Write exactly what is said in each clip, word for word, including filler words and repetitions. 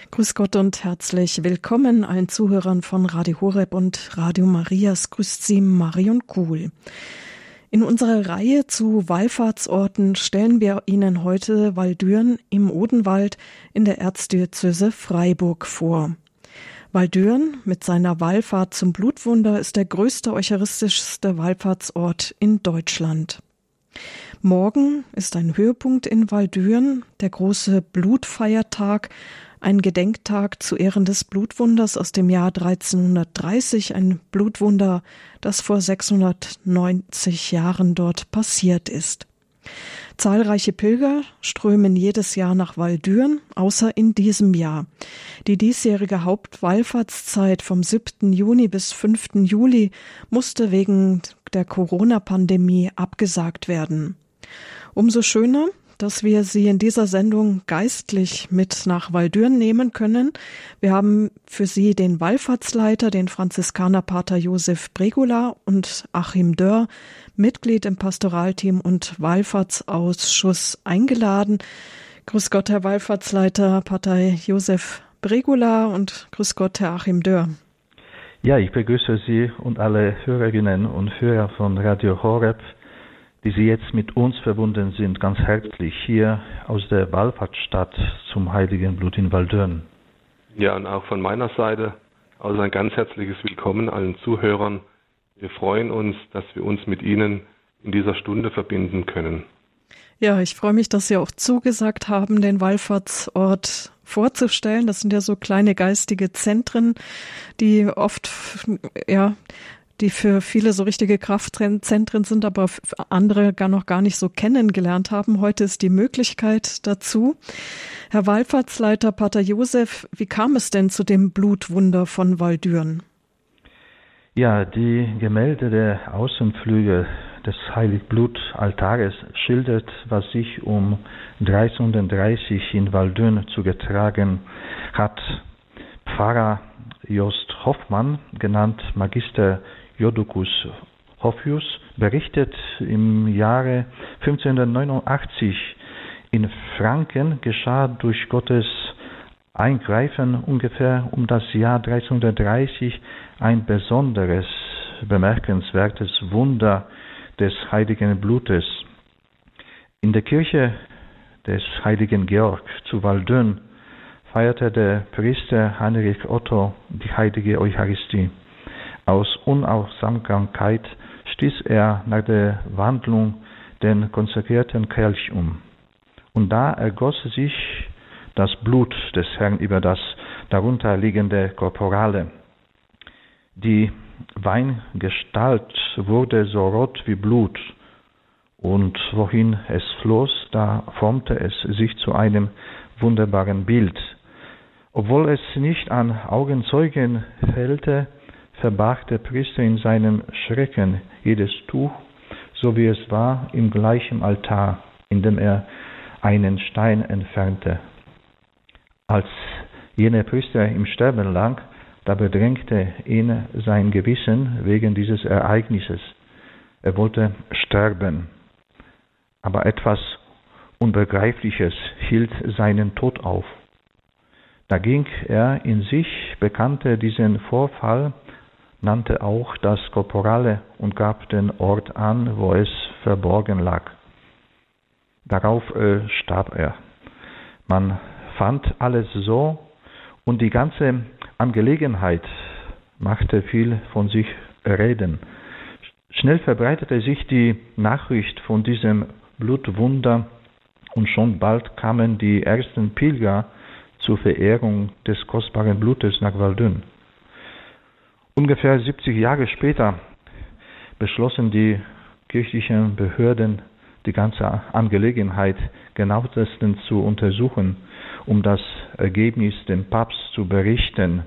Grüß Gott und herzlich willkommen allen Zuhörern von Radio Horeb und Radio Marias. Grüßt Sie Marion Kuhl. In unserer Reihe zu Wallfahrtsorten stellen wir Ihnen heute Walldürn im Odenwald in der Erzdiözese Freiburg vor. Walldürn mit seiner Wallfahrt zum Blutwunder ist der größte eucharistischste Wallfahrtsort in Deutschland. Morgen ist ein Höhepunkt in Walldürn, der große Blutfeiertag, ein Gedenktag zu Ehren des Blutwunders aus dem Jahr dreizehnhundertdreißig, ein Blutwunder, das vor sechshundertneunzig Jahren dort passiert ist. Zahlreiche Pilger strömen jedes Jahr nach Walldürn, außer in diesem Jahr. Die diesjährige Hauptwallfahrtszeit vom siebten Juni bis fünften Juli musste wegen der Corona-Pandemie abgesagt werden. Umso schöner, dass wir Sie in dieser Sendung geistlich mit nach Walldürn nehmen können. Wir haben für Sie den Wallfahrtsleiter, den Franziskanerpater Josef Bregula und Achim Dörr, Mitglied im Pastoralteam und Wallfahrtsausschuss, eingeladen. Grüß Gott, Herr Wallfahrtsleiter, Pater Josef Bregula, und grüß Gott, Herr Achim Dörr. Ja, ich begrüße Sie und alle Hörerinnen und Hörer von Radio Horeb, die Sie jetzt mit uns verbunden sind, ganz herzlich hier aus der Wallfahrtsstadt zum Heiligen Blut in Walldürn. Ja, und auch von meiner Seite also ein ganz herzliches Willkommen allen Zuhörern. Wir freuen uns, dass wir uns mit Ihnen in dieser Stunde verbinden können. Ja, ich freue mich, dass Sie auch zugesagt haben, den Wallfahrtsort vorzustellen. Das sind ja so kleine geistige Zentren, die oft, ja, die für viele so richtige Kraftzentren sind, aber andere gar noch gar nicht so kennengelernt haben. Heute ist die Möglichkeit dazu. Herr Wallfahrtsleiter Pater Josef, wie kam es denn zu dem Blutwunder von Walldürn? Ja, die Gemälde der Außenflügel des Heiligblutaltares schildert, was sich um dreizehnhundertdreißig in Walldürn zugetragen hat. Pfarrer Jost Hoffmann, genannt Magister Jodokus Hoffius, berichtet, im Jahre fünfzehnhundertneunundachtzig in Franken geschah durch Gottes Eingreifen ungefähr um das Jahr dreizehnhundertdreißig ein besonderes, bemerkenswertes Wunder des heiligen Blutes. In der Kirche des heiligen Georg zu Walldürn feierte der Priester Heinrich Otto die heilige Eucharistie. Aus Unaufmerksamkeit stieß er nach der Wandlung den konsekrierten Kelch um. Und da ergoss sich das Blut des Herrn über das darunter liegende Korporale. Die Weingestalt wurde so rot wie Blut, und wohin es floss, da formte es sich zu einem wunderbaren Bild. Obwohl es nicht an Augenzeugen fehlte, verbarg der Priester in seinem Schrecken jedes Tuch, so wie es war, im gleichen Altar, indem er einen Stein entfernte. Als jener Priester im Sterben lag, da bedrängte ihn sein Gewissen wegen dieses Ereignisses. Er wollte sterben, aber etwas Unbegreifliches hielt seinen Tod auf. Da ging er in sich, bekannte diesen Vorfall, nannte auch das Korporale und gab den Ort an, wo es verborgen lag. Darauf äh, starb er. Man fand alles so, und die ganze Angelegenheit machte viel von sich reden. Schnell verbreitete sich die Nachricht von diesem Blutwunder, und schon bald kamen die ersten Pilger zur Verehrung des kostbaren Blutes nach Walldürn. Ungefähr siebzig Jahre später beschlossen die kirchlichen Behörden, die ganze Angelegenheit genauestens zu untersuchen, um das Ergebnis dem Papst zu berichten.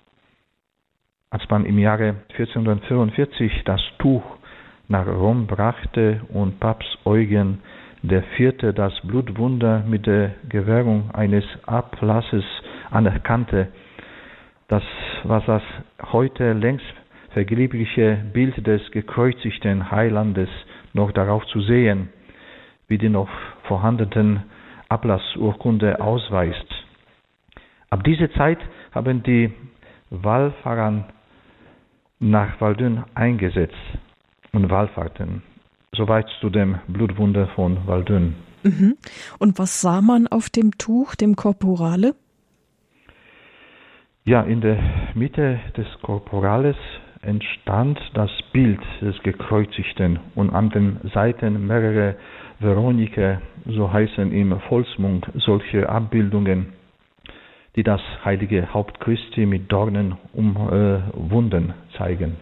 Als man im Jahre vierzehnhundertfünfundvierzig das Tuch nach Rom brachte und Papst Eugen der Vierte das Blutwunder mit der Gewährung eines Ablasses anerkannte, das war das heute längst vergebliche Bild des gekreuzigten Heilandes noch darauf zu sehen, wie die noch vorhandenen Ablassurkunde ausweist. Ab dieser Zeit haben die Wallfahrer nach Waldön eingesetzt und Wallfahrten. Soweit zu dem Blutwunder von Waldön. Mhm. Und was sah man auf dem Tuch, dem Korporale? Ja, in der Mitte des Korporales entstand das Bild des Gekreuzigten und an den Seiten mehrere Veronika, so heißen im Volksmund solche Abbildungen, die das heilige Haupt Christi mit Dornen umwunden äh, zeigen.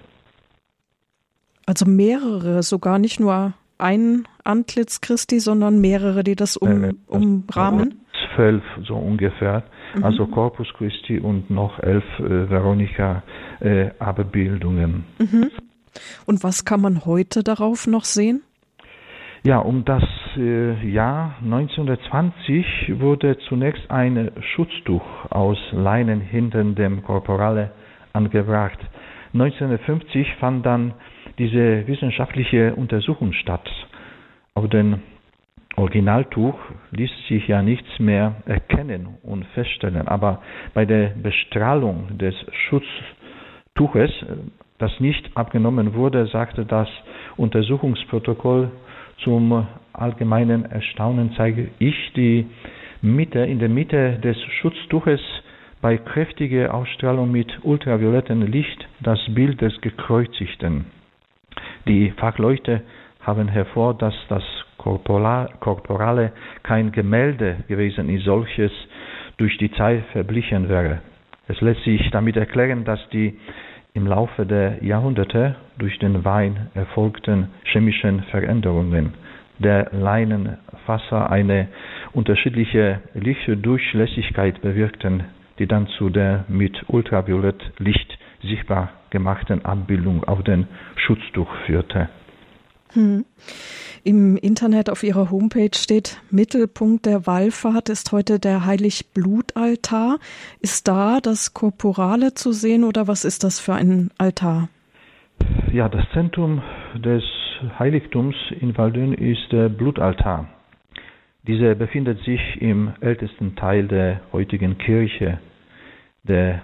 Also mehrere, sogar nicht nur ein Antlitz Christi, sondern mehrere, die das um, äh, umrahmen? Zwölf so ungefähr, mhm. Also Corpus Christi und noch elf äh, Veronika äh, Abbildungen. Mhm. Und was kann man heute darauf noch sehen? Ja, um das äh, Jahr neunzehnhundertzwanzig wurde zunächst ein Schutztuch aus Leinen hinter dem Korporale angebracht. neunzehnhundertfünfzig fand dann diese wissenschaftliche Untersuchung statt. Auf dem Originaltuch ließ sich ja nichts mehr erkennen und feststellen, aber bei der Bestrahlung des Schutztuches, das nicht abgenommen wurde, sagte das Untersuchungsprotokoll: Zum allgemeinen Erstaunen zeige ich die Mitte, in der Mitte des Schutztuches bei kräftiger Ausstrahlung mit ultraviolettem Licht das Bild des Gekreuzigten. Die Fachleute haben hervor, dass das Korporale kein Gemälde gewesen ist, solches durch die Zeit verblichen wäre. Es lässt sich damit erklären, dass die im Laufe der Jahrhunderte durch den Wein erfolgten chemischen Veränderungen der Leinenfasser eine unterschiedliche Lichtdurchlässigkeit bewirkten, die dann zu der mit Ultraviolettlicht sichtbar gemachten Abbildung auf dem Schutztuch führte. Hm. Im Internet auf ihrer Homepage steht, Mittelpunkt der Wallfahrt ist heute der Heiligblutaltar. Ist da das Korporale zu sehen oder was ist das für ein Altar? Ja, das Zentrum des Heiligtums in Waldön ist der Blutaltar. Dieser befindet sich im ältesten Teil der heutigen Kirche. Der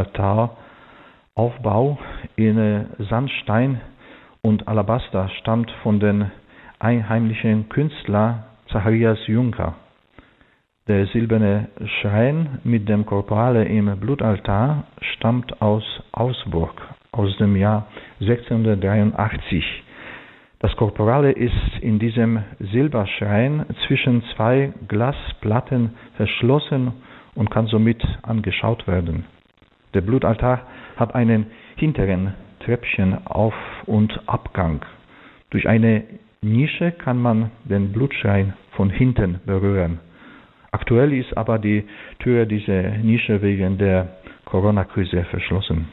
Altaraufbau in Sandstein und Alabaster stammt von den einheimischen Künstler Zacharias Juncker. Der silberne Schrein mit dem Korporale im Blutaltar stammt aus Augsburg aus dem Jahr sechzehnhundertdreiundachtzig. Das Korporale ist in diesem Silberschrein zwischen zwei Glasplatten verschlossen und kann somit angeschaut werden. Der Blutaltar hat einen hinteren Treppchen Auf- und Abgang. Durch eine Nische kann man den Blutschrein von hinten berühren. Aktuell ist aber die Tür dieser Nische wegen der Corona-Krise verschlossen.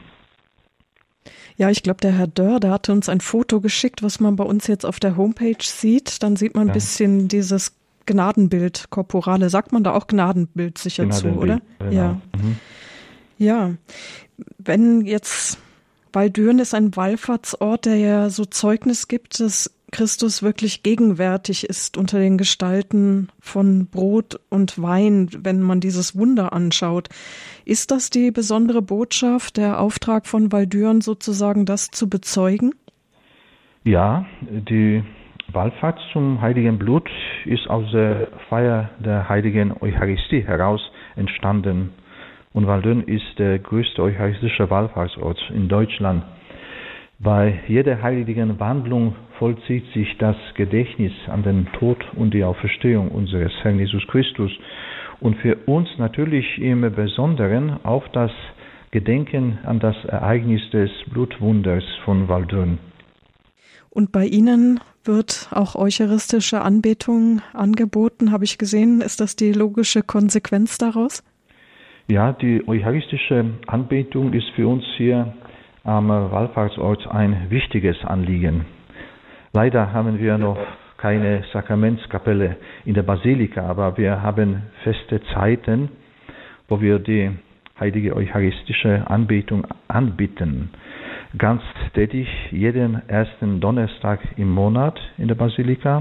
Ja, ich glaube, der Herr Dörr, der hatte uns ein Foto geschickt, was man bei uns jetzt auf der Homepage sieht. Dann sieht man ein ja. bisschen dieses Gnadenbild, Korporale. Sagt man da auch Gnadenbild sicher Gnadenbild, zu, oder? Genau. Ja. Mhm. Ja, wenn jetzt Waldön ist ein Wallfahrtsort, der ja so Zeugnis gibt, dass Christus wirklich gegenwärtig ist unter den Gestalten von Brot und Wein, wenn man dieses Wunder anschaut. Ist das die besondere Botschaft, der Auftrag von Waldön sozusagen, das zu bezeugen? Ja, die Wallfahrt zum Heiligen Blut ist aus der Feier der Heiligen Eucharistie heraus entstanden. Und Waldön ist der größte eucharistische Wallfahrtsort in Deutschland. Bei jeder heiligen Wandlung vollzieht sich das Gedächtnis an den Tod und die Auferstehung unseres Herrn Jesus Christus und für uns natürlich im Besonderen auch das Gedenken an das Ereignis des Blutwunders von Waldön. Und bei Ihnen wird auch eucharistische Anbetung angeboten, habe ich gesehen. Ist das die logische Konsequenz daraus? Ja, die eucharistische Anbetung ist für uns hier am Wallfahrtsort ein wichtiges Anliegen. Leider haben wir noch keine Sakramentskapelle in der Basilika, aber wir haben feste Zeiten, wo wir die heilige eucharistische Anbetung anbieten. Ganz tätig jeden ersten Donnerstag im Monat in der Basilika,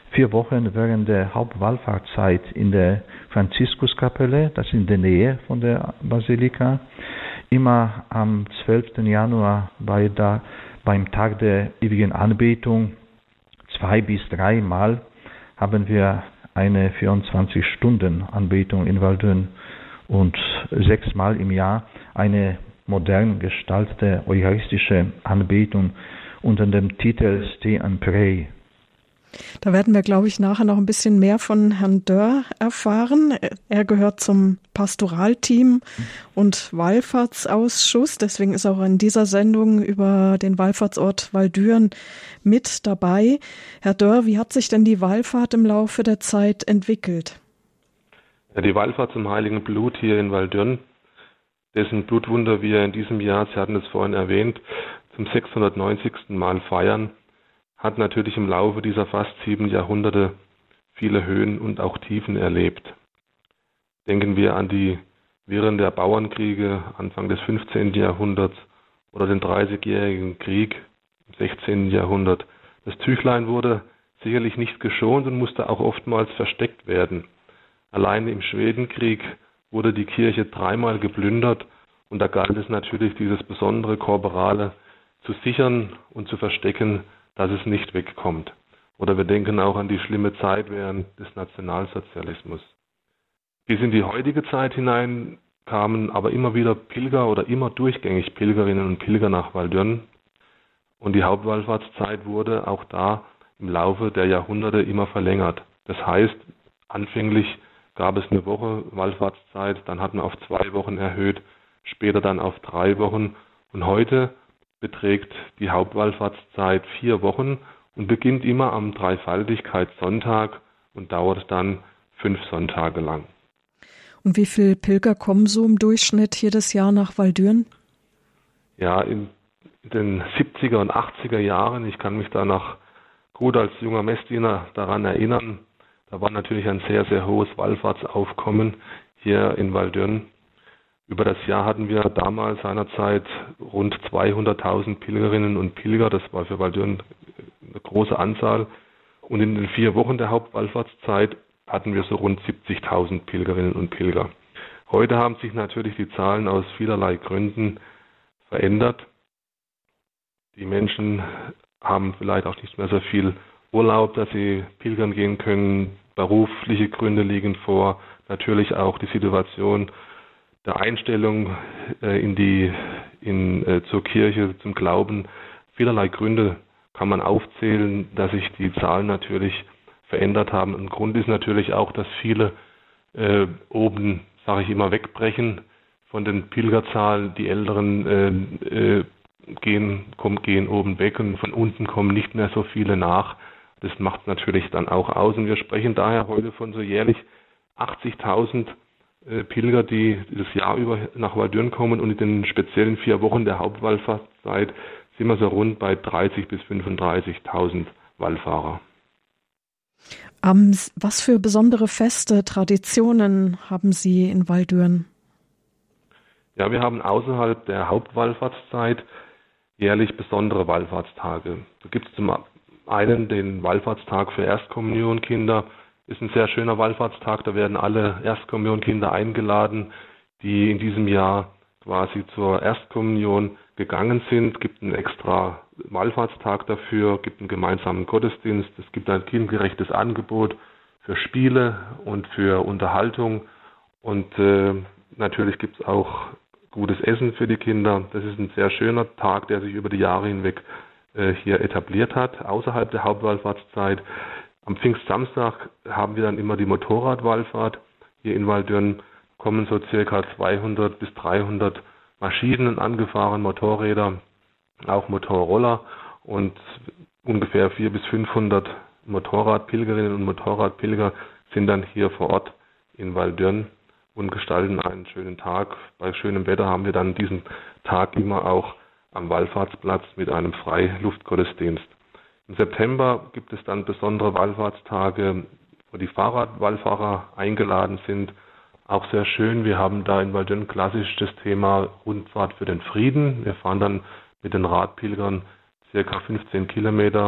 vier Wochen während der Hauptwallfahrtszeit in der Franziskuskapelle, das ist in der Nähe von der Basilika. Immer am zwölften Januar bei der, beim Tag der ewigen Anbetung, zwei bis dreimal haben wir eine vierundzwanzig-Stunden-Anbetung in Waldön und sechsmal im Jahr eine modern gestaltete eucharistische Anbetung unter dem Titel Stay and Pray. Da werden wir, glaube ich, nachher noch ein bisschen mehr von Herrn Dörr erfahren. Er gehört zum Pastoralteam und Wallfahrtsausschuss. Deswegen ist auch in dieser Sendung über den Wallfahrtsort Waldürn mit dabei. Herr Dörr, wie hat sich denn die Wallfahrt im Laufe der Zeit entwickelt? Ja, die Wallfahrt zum Heiligen Blut hier in Waldürn, dessen Blutwunder wir in diesem Jahr, Sie hatten es vorhin erwähnt, zum sechshundertneunzigsten Mal feiern, hat natürlich im Laufe dieser fast sieben Jahrhunderte viele Höhen und auch Tiefen erlebt. Denken wir an die Wirren der Bauernkriege Anfang des fünfzehnten Jahrhunderts oder den Dreißigjährigen Krieg im sechzehnten Jahrhundert. Das Tüchlein wurde sicherlich nicht geschont und musste auch oftmals versteckt werden. Allein im Schwedenkrieg wurde die Kirche dreimal geplündert und da galt es natürlich, dieses besondere Korporale zu sichern und zu verstecken, dass es nicht wegkommt. Oder wir denken auch an die schlimme Zeit während des Nationalsozialismus. Bis in die heutige Zeit hinein kamen aber immer wieder Pilger oder immer durchgängig Pilgerinnen und Pilger nach Waldürn. Und die Hauptwallfahrtszeit wurde auch da im Laufe der Jahrhunderte immer verlängert. Das heißt, anfänglich gab es eine Woche Wallfahrtszeit, dann hat man auf zwei Wochen erhöht, später dann auf drei Wochen. Und heute beträgt die Hauptwallfahrtszeit vier Wochen und beginnt immer am Dreifaltigkeitssonntag und dauert dann fünf Sonntage lang. Und wie viele Pilger kommen so im Durchschnitt jedes Jahr nach Waldürn? Ja, in den siebziger und achtziger Jahren, ich kann mich da noch gut als junger Messdiener daran erinnern, da war natürlich ein sehr, sehr hohes Wallfahrtsaufkommen hier in Waldürn. Über das Jahr hatten wir damals seinerzeit rund zweihunderttausend Pilgerinnen und Pilger. Das war für Waldürn eine große Anzahl. Und in den vier Wochen der Hauptwallfahrtszeit hatten wir so rund siebzigtausend Pilgerinnen und Pilger. Heute haben sich natürlich die Zahlen aus vielerlei Gründen verändert. Die Menschen haben vielleicht auch nicht mehr so viel Urlaub, dass sie pilgern gehen können. Berufliche Gründe liegen vor. Natürlich auch die Situation der Einstellung äh, in die, in, äh, zur Kirche, zum Glauben. Vielerlei Gründe kann man aufzählen, dass sich die Zahlen natürlich verändert haben. Ein Grund ist natürlich auch, dass viele äh, oben, sage ich immer, wegbrechen von den Pilgerzahlen. Die Älteren äh, äh, gehen, kommen, gehen oben weg und von unten kommen nicht mehr so viele nach. Das macht natürlich dann auch aus. Und wir sprechen daher heute von so jährlich achtzigtausend Pilger, die das Jahr über nach Waldürn kommen, und in den speziellen vier Wochen der Hauptwallfahrtszeit sind wir so rund bei dreißigtausend bis fünfunddreißigtausend Wallfahrer. Um, was für besondere Feste, Traditionen haben Sie in Waldürn? Ja, wir haben außerhalb der Hauptwallfahrtszeit jährlich besondere Wallfahrtstage. Da gibt es zum einen den Wallfahrtstag für Erstkommunionkinder. Ist ein sehr schöner Wallfahrtstag, da werden alle Erstkommunionkinder eingeladen, die in diesem Jahr quasi zur Erstkommunion gegangen sind. Gibt einen extra Wallfahrtstag dafür, gibt einen gemeinsamen Gottesdienst, es gibt ein kindgerechtes Angebot für Spiele und für Unterhaltung und äh, natürlich gibt es auch gutes Essen für die Kinder. Das ist ein sehr schöner Tag, der sich über die Jahre hinweg äh, hier etabliert hat, außerhalb der Hauptwallfahrtszeit. Am Pfingstsamstag haben wir dann immer die Motorradwallfahrt. Hier in Waldürn kommen so circa zweihundert bis dreihundert Maschinen angefahren, Motorräder, auch Motorroller und ungefähr vierhundert bis fünfhundert Motorradpilgerinnen und Motorradpilger sind dann hier vor Ort in Waldürn und gestalten einen schönen Tag. Bei schönem Wetter haben wir dann diesen Tag immer auch am Wallfahrtsplatz mit einem Freiluftgottesdienst. Im September gibt es dann besondere Wallfahrtstage, wo die Fahrradwallfahrer eingeladen sind. Auch sehr schön, wir haben da in Waldürn klassisch das Thema Rundfahrt für den Frieden. Wir fahren dann mit den Radpilgern circa fünfzehn Kilometer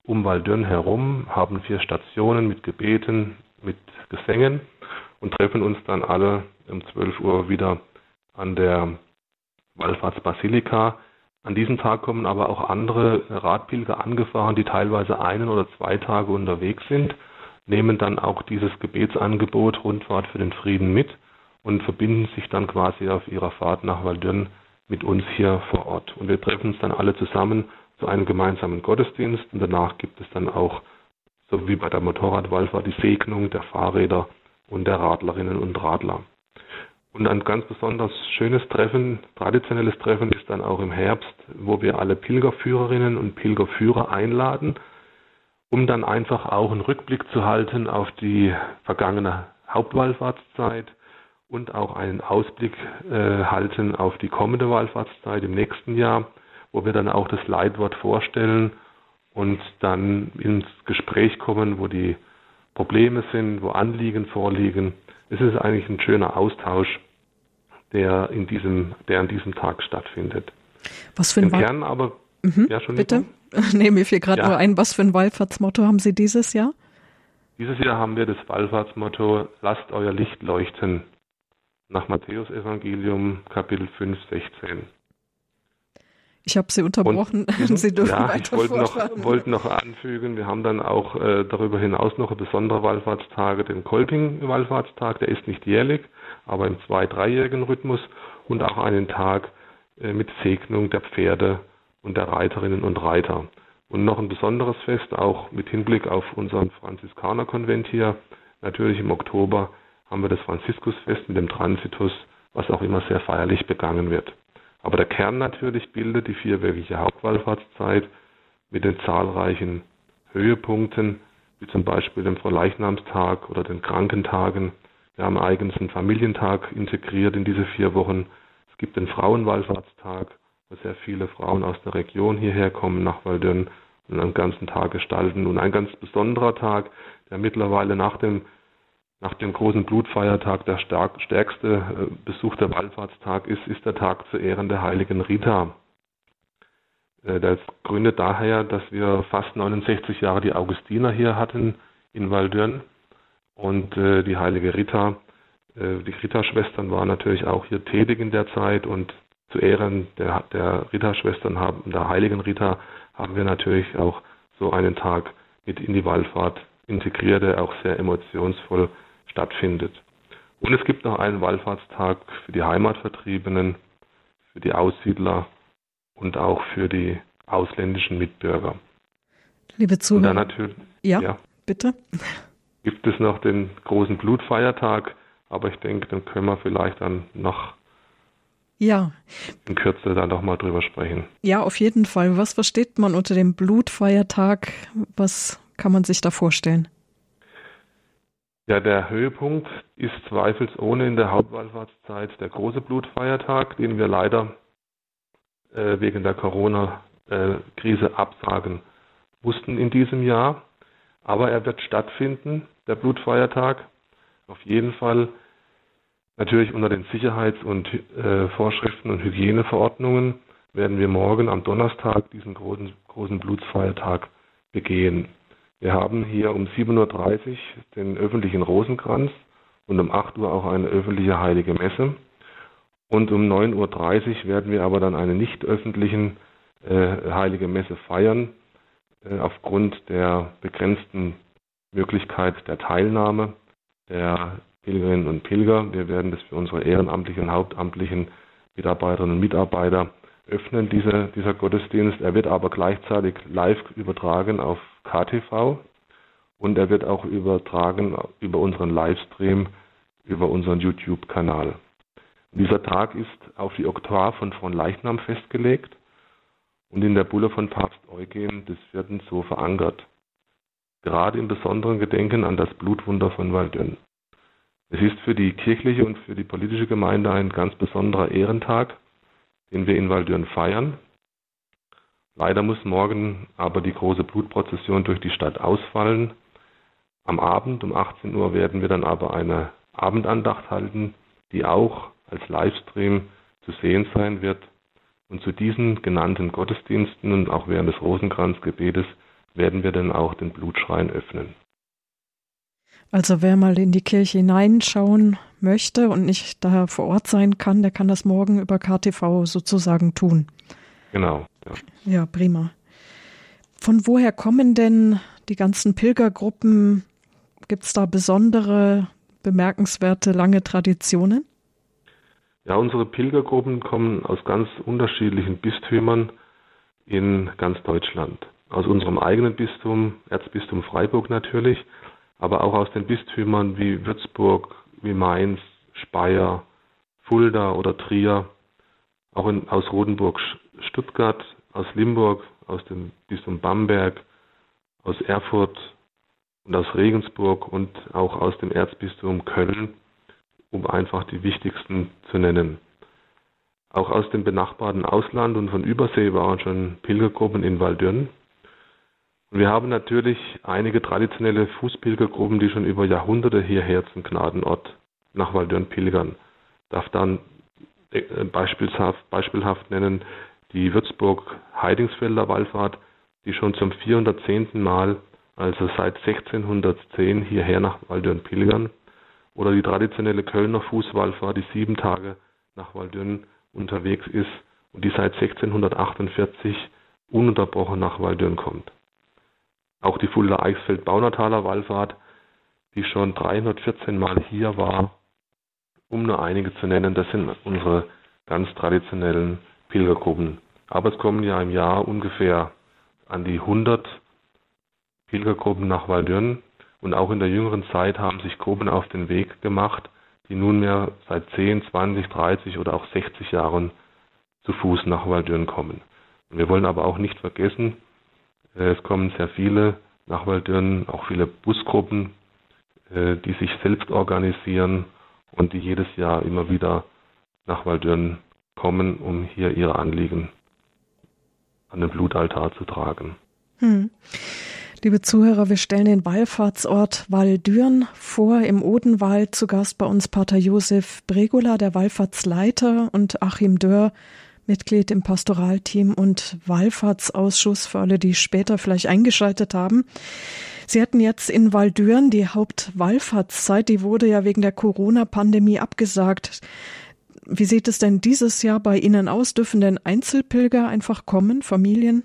um Waldürn herum, haben vier Stationen mit Gebeten, mit Gesängen und treffen uns dann alle um zwölf Uhr wieder an der Wallfahrtsbasilika. An diesem Tag kommen aber auch andere Radpilger angefahren, die teilweise einen oder zwei Tage unterwegs sind, nehmen dann auch dieses Gebetsangebot Rundfahrt für den Frieden mit und verbinden sich dann quasi auf ihrer Fahrt nach Waldürn mit uns hier vor Ort. Und wir treffen uns dann alle zusammen zu einem gemeinsamen Gottesdienst und danach gibt es dann auch, so wie bei der Motorradwallfahrt, die Segnung der Fahrräder und der Radlerinnen und Radler. Und ein ganz besonders schönes Treffen, traditionelles Treffen ist dann auch im Herbst, wo wir alle Pilgerführerinnen und Pilgerführer einladen, um dann einfach auch einen Rückblick zu halten auf die vergangene Hauptwallfahrtszeit und auch einen Ausblick äh, halten auf die kommende Wallfahrtszeit im nächsten Jahr, wo wir dann auch das Leitwort vorstellen und dann ins Gespräch kommen, wo die Probleme sind, wo Anliegen vorliegen. Es ist eigentlich ein schöner Austausch, der in diesem, der an diesem Tag stattfindet. Was für ein Im Kern aber, mhm, ja schon bitte? Nee, mir fiel gerade ja. nur ein, was für ein Wallfahrtsmotto haben Sie dieses Jahr? Dieses Jahr haben wir das Wallfahrtsmotto, lasst euer Licht leuchten, nach Matthäus-Evangelium, Kapitel fünf, sechzehn. Ich habe Sie unterbrochen. Und, Sie dürfen ja, weiter ich wollte noch, fortfahren. wollte noch anfügen, wir haben dann auch äh, darüber hinaus noch besondere Wallfahrtstage, den Kolping-Wallfahrtstag, der ist nicht jährlich, aber im zwei-, dreijährigen Rhythmus und auch einen Tag äh, mit Segnung der Pferde und der Reiterinnen und Reiter. Und noch ein besonderes Fest, auch mit Hinblick auf unseren Franziskanerkonvent hier, natürlich im Oktober haben wir das Franziskusfest mit dem Transitus, was auch immer sehr feierlich begangen wird. Aber der Kern natürlich bildet die vierwöchige Hauptwallfahrtszeit mit den zahlreichen Höhepunkten, wie zum Beispiel dem Fronleichnamstag oder den Krankentagen. Wir haben eigens einen Familientag integriert in diese vier Wochen. Es gibt den Frauenwallfahrtstag, wo sehr viele Frauen aus der Region hierher kommen nach Waldürn und einen ganzen Tag gestalten. Und ein ganz besonderer Tag, der mittlerweile nach dem Nach dem großen Blutfeiertag der stark, stärkste äh, besuchte Wallfahrtstag ist, ist der Tag zu Ehren der heiligen Rita. Äh, das gründet daher, dass wir fast neunundsechzig Jahre die Augustiner hier hatten in Waldürn und äh, die heilige Rita, äh, die Rita-Schwestern waren natürlich auch hier tätig in der Zeit und zu Ehren der, der Rita-Schwestern haben, der heiligen Rita, haben wir natürlich auch so einen Tag mit in die Wallfahrt integriert, der auch sehr emotionsvoll stattfindet. Und es gibt noch einen Wallfahrtstag für die Heimatvertriebenen, für die Aussiedler und auch für die ausländischen Mitbürger. Liebe Zuhörer, und dann natürlich, ja, ja, bitte. Gibt es noch den großen Blutfeiertag, aber ich denke, dann können wir vielleicht dann noch ja. in Kürze dann noch mal drüber sprechen. Ja, auf jeden Fall. Was versteht man unter dem Blutfeiertag? Was kann man sich da vorstellen? Ja, der Höhepunkt ist zweifelsohne in der Hauptwallfahrtszeit der große Blutfeiertag, den wir leider äh, wegen der Corona-Krise absagen mussten in diesem Jahr. Aber er wird stattfinden, der Blutfeiertag, auf jeden Fall. Natürlich unter den Sicherheits- und äh, Vorschriften und Hygieneverordnungen werden wir morgen am Donnerstag diesen großen, großen Blutfeiertag begehen. Wir haben hier um sieben Uhr dreißig den öffentlichen Rosenkranz und um acht Uhr auch eine öffentliche Heilige Messe. Und um neun Uhr dreißig werden wir aber dann eine nicht öffentlichen äh, Heilige Messe feiern, äh, aufgrund der begrenzten Möglichkeit der Teilnahme der Pilgerinnen und Pilger. Wir werden das für unsere ehrenamtlichen und hauptamtlichen Mitarbeiterinnen und Mitarbeiter öffnen, diese, dieser Gottesdienst. Er wird aber gleichzeitig live übertragen auf K T V und er wird auch übertragen über unseren Livestream, über unseren YouTube-Kanal. Dieser Tag ist auf die Oktav von Fronleichnam festgelegt und in der Bulle von Papst Eugen des Vierten so verankert. Gerade im besonderen Gedenken an das Blutwunder von Waldürn. Es ist für die kirchliche und für die politische Gemeinde ein ganz besonderer Ehrentag, den wir in Waldürn feiern. Leider muss morgen aber die große Blutprozession durch die Stadt ausfallen. Am Abend um achtzehn Uhr werden wir dann aber eine Abendandacht halten, die auch als Livestream zu sehen sein wird. Und zu diesen genannten Gottesdiensten und auch während des Rosenkranzgebetes werden wir dann auch den Blutschrein öffnen. Also wer mal in die Kirche hineinschauen möchte und nicht da vor Ort sein kann, der kann das morgen über K T V sozusagen tun. Genau. Ja, ja, prima. Von woher kommen denn die ganzen Pilgergruppen? Gibt es da besondere, bemerkenswerte, lange Traditionen? Ja, unsere Pilgergruppen kommen aus ganz unterschiedlichen Bistümern in ganz Deutschland. Aus unserem eigenen Bistum, Erzbistum Freiburg natürlich, aber auch aus den Bistümern wie Würzburg, wie Mainz, Speyer, Fulda oder Trier, auch in, aus Rotenburg, Stuttgart, aus Limburg, aus dem Bistum Bamberg, aus Erfurt und aus Regensburg und auch aus dem Erzbistum Köln, um einfach die wichtigsten zu nennen. Auch aus dem benachbarten Ausland und von Übersee waren schon Pilgergruppen in Waldürn. Und wir haben natürlich einige traditionelle Fußpilgergruppen, die schon über Jahrhunderte hierher zum Gnadenort nach Waldürn pilgern. Ich darf dann beispielhaft, beispielhaft nennen die Würzburg-Heidingsfelder Wallfahrt, die schon zum vierhundertzehnten Mal, also seit sechzehnhundertzehn, hierher nach Waldürn pilgern. Oder die traditionelle Kölner Fußwallfahrt, die sieben Tage nach Waldürn unterwegs ist und die seit sechzehnhundertachtundvierzig ununterbrochen nach Waldürn kommt. Auch die Fulda-Eichsfeld-Baunertaler Wallfahrt, die schon dreihundertvierzehn Mal hier war, um nur einige zu nennen, das sind unsere ganz traditionellen Pilgergruppen. Aber es kommen ja im Jahr ungefähr an die hundert Pilgergruppen nach Waldürn und auch in der jüngeren Zeit haben sich Gruppen auf den Weg gemacht, die nunmehr seit zehn, zwanzig, dreißig oder auch sechzig Jahren zu Fuß nach Waldürn kommen. Und wir wollen aber auch nicht vergessen, es kommen sehr viele nach Waldürn, auch viele Busgruppen, die sich selbst organisieren und die jedes Jahr immer wieder nach Waldürn kommen, um hier ihre Anliegen an den Blutaltar zu tragen. Hm. Liebe Zuhörer, wir stellen den Wallfahrtsort Waldürn vor, im Odenwald. Zu Gast bei uns Pater Josef Bregola, der Wallfahrtsleiter, und Achim Dörr, Mitglied im Pastoralteam und Wallfahrtsausschuss, für alle, die später vielleicht eingeschaltet haben. Sie hatten jetzt in Waldürn die Hauptwallfahrtszeit, die wurde ja wegen der Corona-Pandemie abgesagt. Wie sieht es denn dieses Jahr bei Ihnen aus? Dürfen denn Einzelpilger einfach kommen, Familien?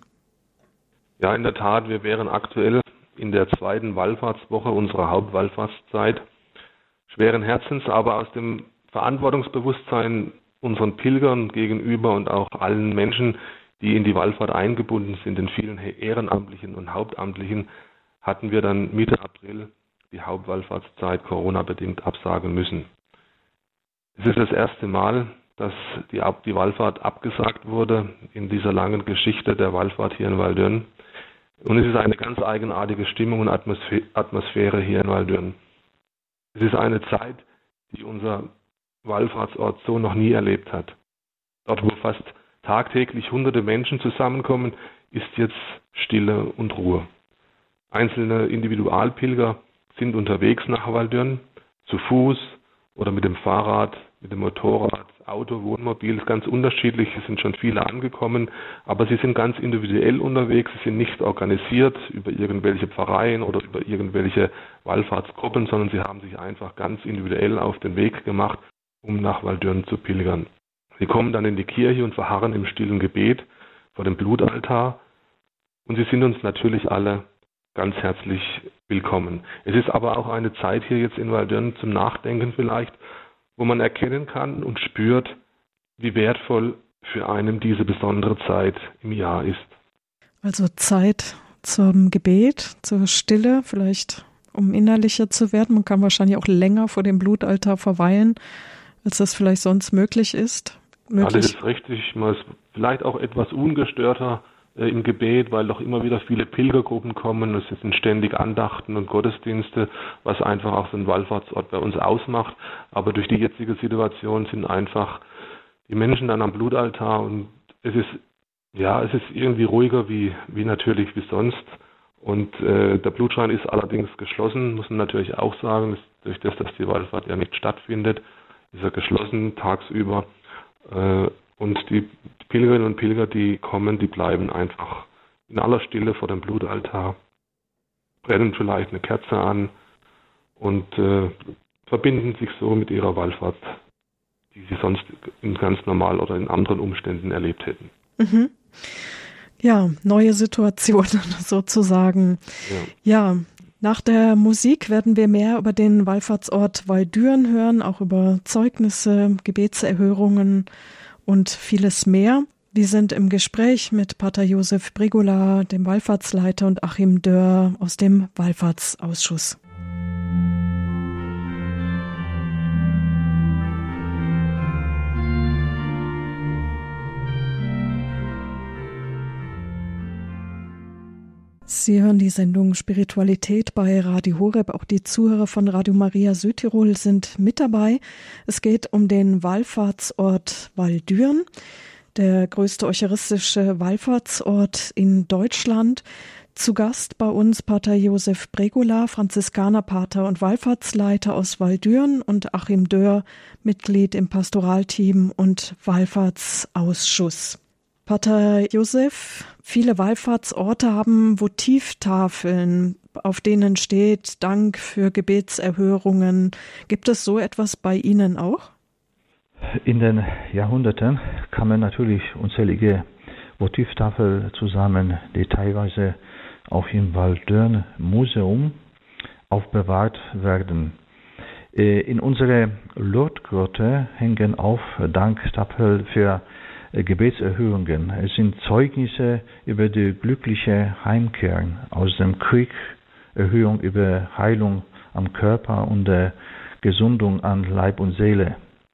Ja, in der Tat, wir wären aktuell in der zweiten Wallfahrtswoche unserer Hauptwallfahrtszeit. Schweren Herzens, aber aus dem Verantwortungsbewusstsein unseren Pilgern gegenüber und auch allen Menschen, die in die Wallfahrt eingebunden sind, den vielen Ehrenamtlichen und Hauptamtlichen, hatten wir dann Mitte April die Hauptwallfahrtszeit Corona-bedingt absagen müssen. Es ist das erste Mal, dass die, die Wallfahrt abgesagt wurde in dieser langen Geschichte der Wallfahrt hier in Waldürn. Und es ist eine ganz eigenartige Stimmung und Atmosphäre hier in Waldürn. Es ist eine Zeit, die unser Wallfahrtsort so noch nie erlebt hat. Dort, wo fast tagtäglich hunderte Menschen zusammenkommen, ist jetzt Stille und Ruhe. Einzelne Individualpilger sind unterwegs nach Waldürn, zu Fuß oder mit dem Fahrrad, mit dem Motorrad, Auto, Wohnmobil, ist ganz unterschiedlich. Es sind schon viele angekommen, aber sie sind ganz individuell unterwegs. Sie sind nicht organisiert über irgendwelche Pfarreien oder über irgendwelche Wallfahrtsgruppen, sondern sie haben sich einfach ganz individuell auf den Weg gemacht, um nach Waldürn zu pilgern. Sie kommen dann in die Kirche und verharren im stillen Gebet vor dem Blutaltar und sie sind uns natürlich alle ganz herzlich willkommen. Es ist aber auch eine Zeit hier jetzt in Waldürn zum Nachdenken vielleicht, wo man erkennen kann und spürt, wie wertvoll für einen diese besondere Zeit im Jahr ist. Also Zeit zum Gebet, zur Stille, vielleicht um innerlicher zu werden. Man kann wahrscheinlich auch länger vor dem Blutaltar verweilen, als das vielleicht sonst möglich ist. Möglich. Ja, das ist richtig. Man ist vielleicht auch etwas ungestörter äh, im Gebet, weil doch immer wieder viele Pilgergruppen kommen. Es sind ständig Andachten und Gottesdienste, was einfach auch so ein Wallfahrtsort bei uns ausmacht. Aber durch die jetzige Situation sind einfach die Menschen dann am Blutaltar und es ist ja, es ist irgendwie ruhiger wie wie natürlich wie sonst. Und äh, der Blutschrein ist allerdings geschlossen, muss man natürlich auch sagen, dass, durch das, dass die Wallfahrt ja nicht stattfindet, ist er geschlossen tagsüber. Äh, und die Pilgerinnen und Pilger, die kommen, die bleiben einfach in aller Stille vor dem Blutaltar, brennen vielleicht eine Kerze an und äh, verbinden sich so mit ihrer Wallfahrt, die sie sonst in ganz normal oder in anderen Umständen erlebt hätten. Mhm. Ja, neue Situationen sozusagen. Ja. ja, nach der Musik werden wir mehr über den Wallfahrtsort Waldüren hören, auch über Zeugnisse, Gebetserhörungen und vieles mehr. Wir sind im Gespräch mit Pater Josef Bregola, dem Wallfahrtsleiter, und Achim Dörr aus dem Wallfahrtsausschuss. Sie hören die Sendung Spiritualität bei Radio Horeb. Auch die Zuhörer von Radio Maria Südtirol sind mit dabei. Es geht um den Wallfahrtsort Waldüren, der größte eucharistische Wallfahrtsort in Deutschland. Zu Gast bei uns Pater Josef Bregola, Franziskanerpater und Wallfahrtsleiter aus Waldüren, und Achim Dörr, Mitglied im Pastoralteam und Wallfahrtsausschuss. Pater Josef, viele Wallfahrtsorte haben Votivtafeln, auf denen steht Dank für Gebetserhörungen. Gibt es so etwas bei Ihnen auch? In den Jahrhunderten kamen natürlich unzählige Votivtafeln zusammen, die teilweise auch im Waldüren Museum aufbewahrt werden. In unserer Lourdesgrotte hängen auf Danktafeln für Gebetserhörungen. Es sind Zeugnisse über die glückliche Heimkehr aus dem Krieg, Erhöhung über Heilung am Körper und der Gesundung an Leib und Seele.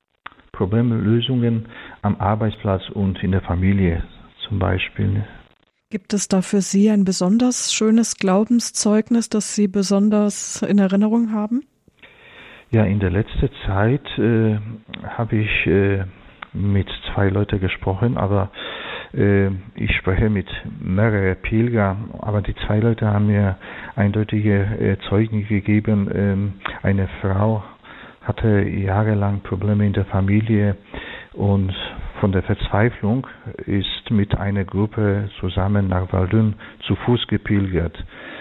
Problemlösungen am Arbeitsplatz und in der Familie zum Beispiel. Gibt es da für Sie ein besonders schönes Glaubenszeugnis, das Sie besonders in Erinnerung haben? Ja, in der letzten Zeit äh, habe ich äh, mit zwei Leuten gesprochen, aber äh, ich spreche mit mehreren Pilgern, aber die zwei Leute haben mir eindeutige äh, Zeugnisse gegeben. Ähm, eine Frau hatte jahrelang Probleme in der Familie und von der Verzweiflung ist mit einer Gruppe zusammen nach Waldüren zu Fuß gepilgert.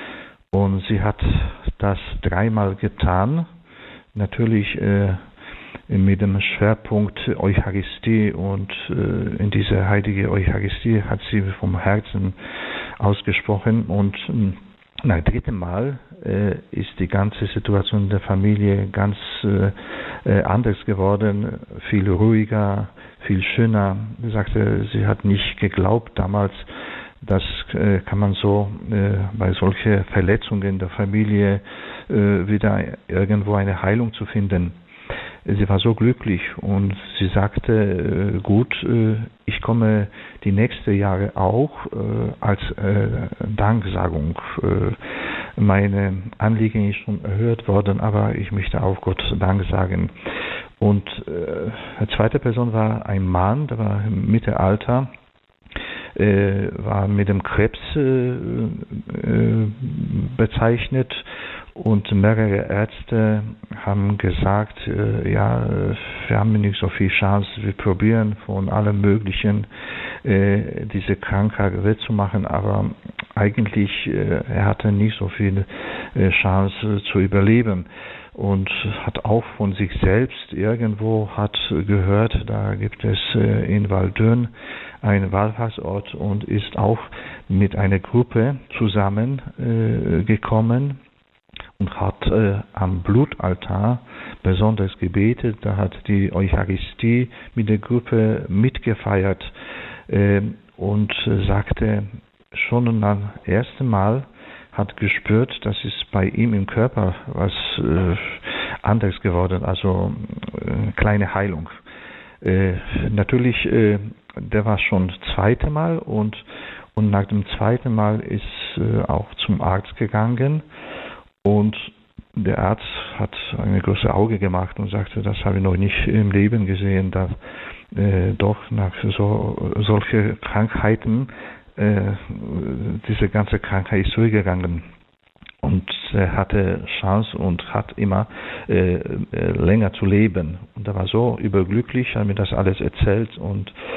Und sie hat das dreimal getan, natürlich äh, mit dem Schwerpunkt Eucharistie, und äh, in dieser heiligen Eucharistie hat sie vom Herzen ausgesprochen, und äh, nach dritten Mal äh, ist die ganze Situation der Familie ganz äh, äh, anders geworden, viel ruhiger, viel schöner. Sie sagte, sie hat nicht geglaubt damals, das äh, kann man so äh, bei solchen Verletzungen der Familie äh, wieder irgendwo eine Heilung zu finden. Sie war so glücklich und sie sagte, äh, gut, äh, ich komme die nächsten Jahre auch äh, als äh, Danksagung. Äh, meine Anliegen ist schon erhört worden, aber ich möchte auch Gott Dank sagen. Und äh, eine zweite Person war ein Mann, der war im Mittelalter, äh, war mit dem Krebs äh, äh, bezeichnet. Und mehrere Ärzte haben gesagt, äh, ja, wir haben nicht so viel Chance, wir probieren von allem Möglichen äh, diese Krankheit wettzumachen, aber eigentlich äh, er hatte nicht so viel äh, Chance zu überleben. Und hat auch von sich selbst irgendwo hat gehört, da gibt es äh, in Waldüren einen Wallfahrtsort, und ist auch mit einer Gruppe zusammen äh, gekommen und hat äh, am Blutaltar besonders gebetet. Da hat die Eucharistie mit der Gruppe mitgefeiert äh, und äh, sagte, schon beim ersten Mal hat gespürt, dass es bei ihm im Körper was äh, anderes geworden, also äh, kleine Heilung. Äh, natürlich, äh, der war schon das zweite Mal, und, und nach dem zweiten Mal ist äh, auch zum Arzt gegangen. Und der Arzt hat eine große Auge gemacht und sagte, das habe ich noch nicht im Leben gesehen, dass äh, doch nach so solche Krankheiten äh, diese ganze Krankheit ist zurückgegangen. Und er hatte Chance und hat immer äh, länger zu leben. Und er war so überglücklich, hat mir das alles erzählt, und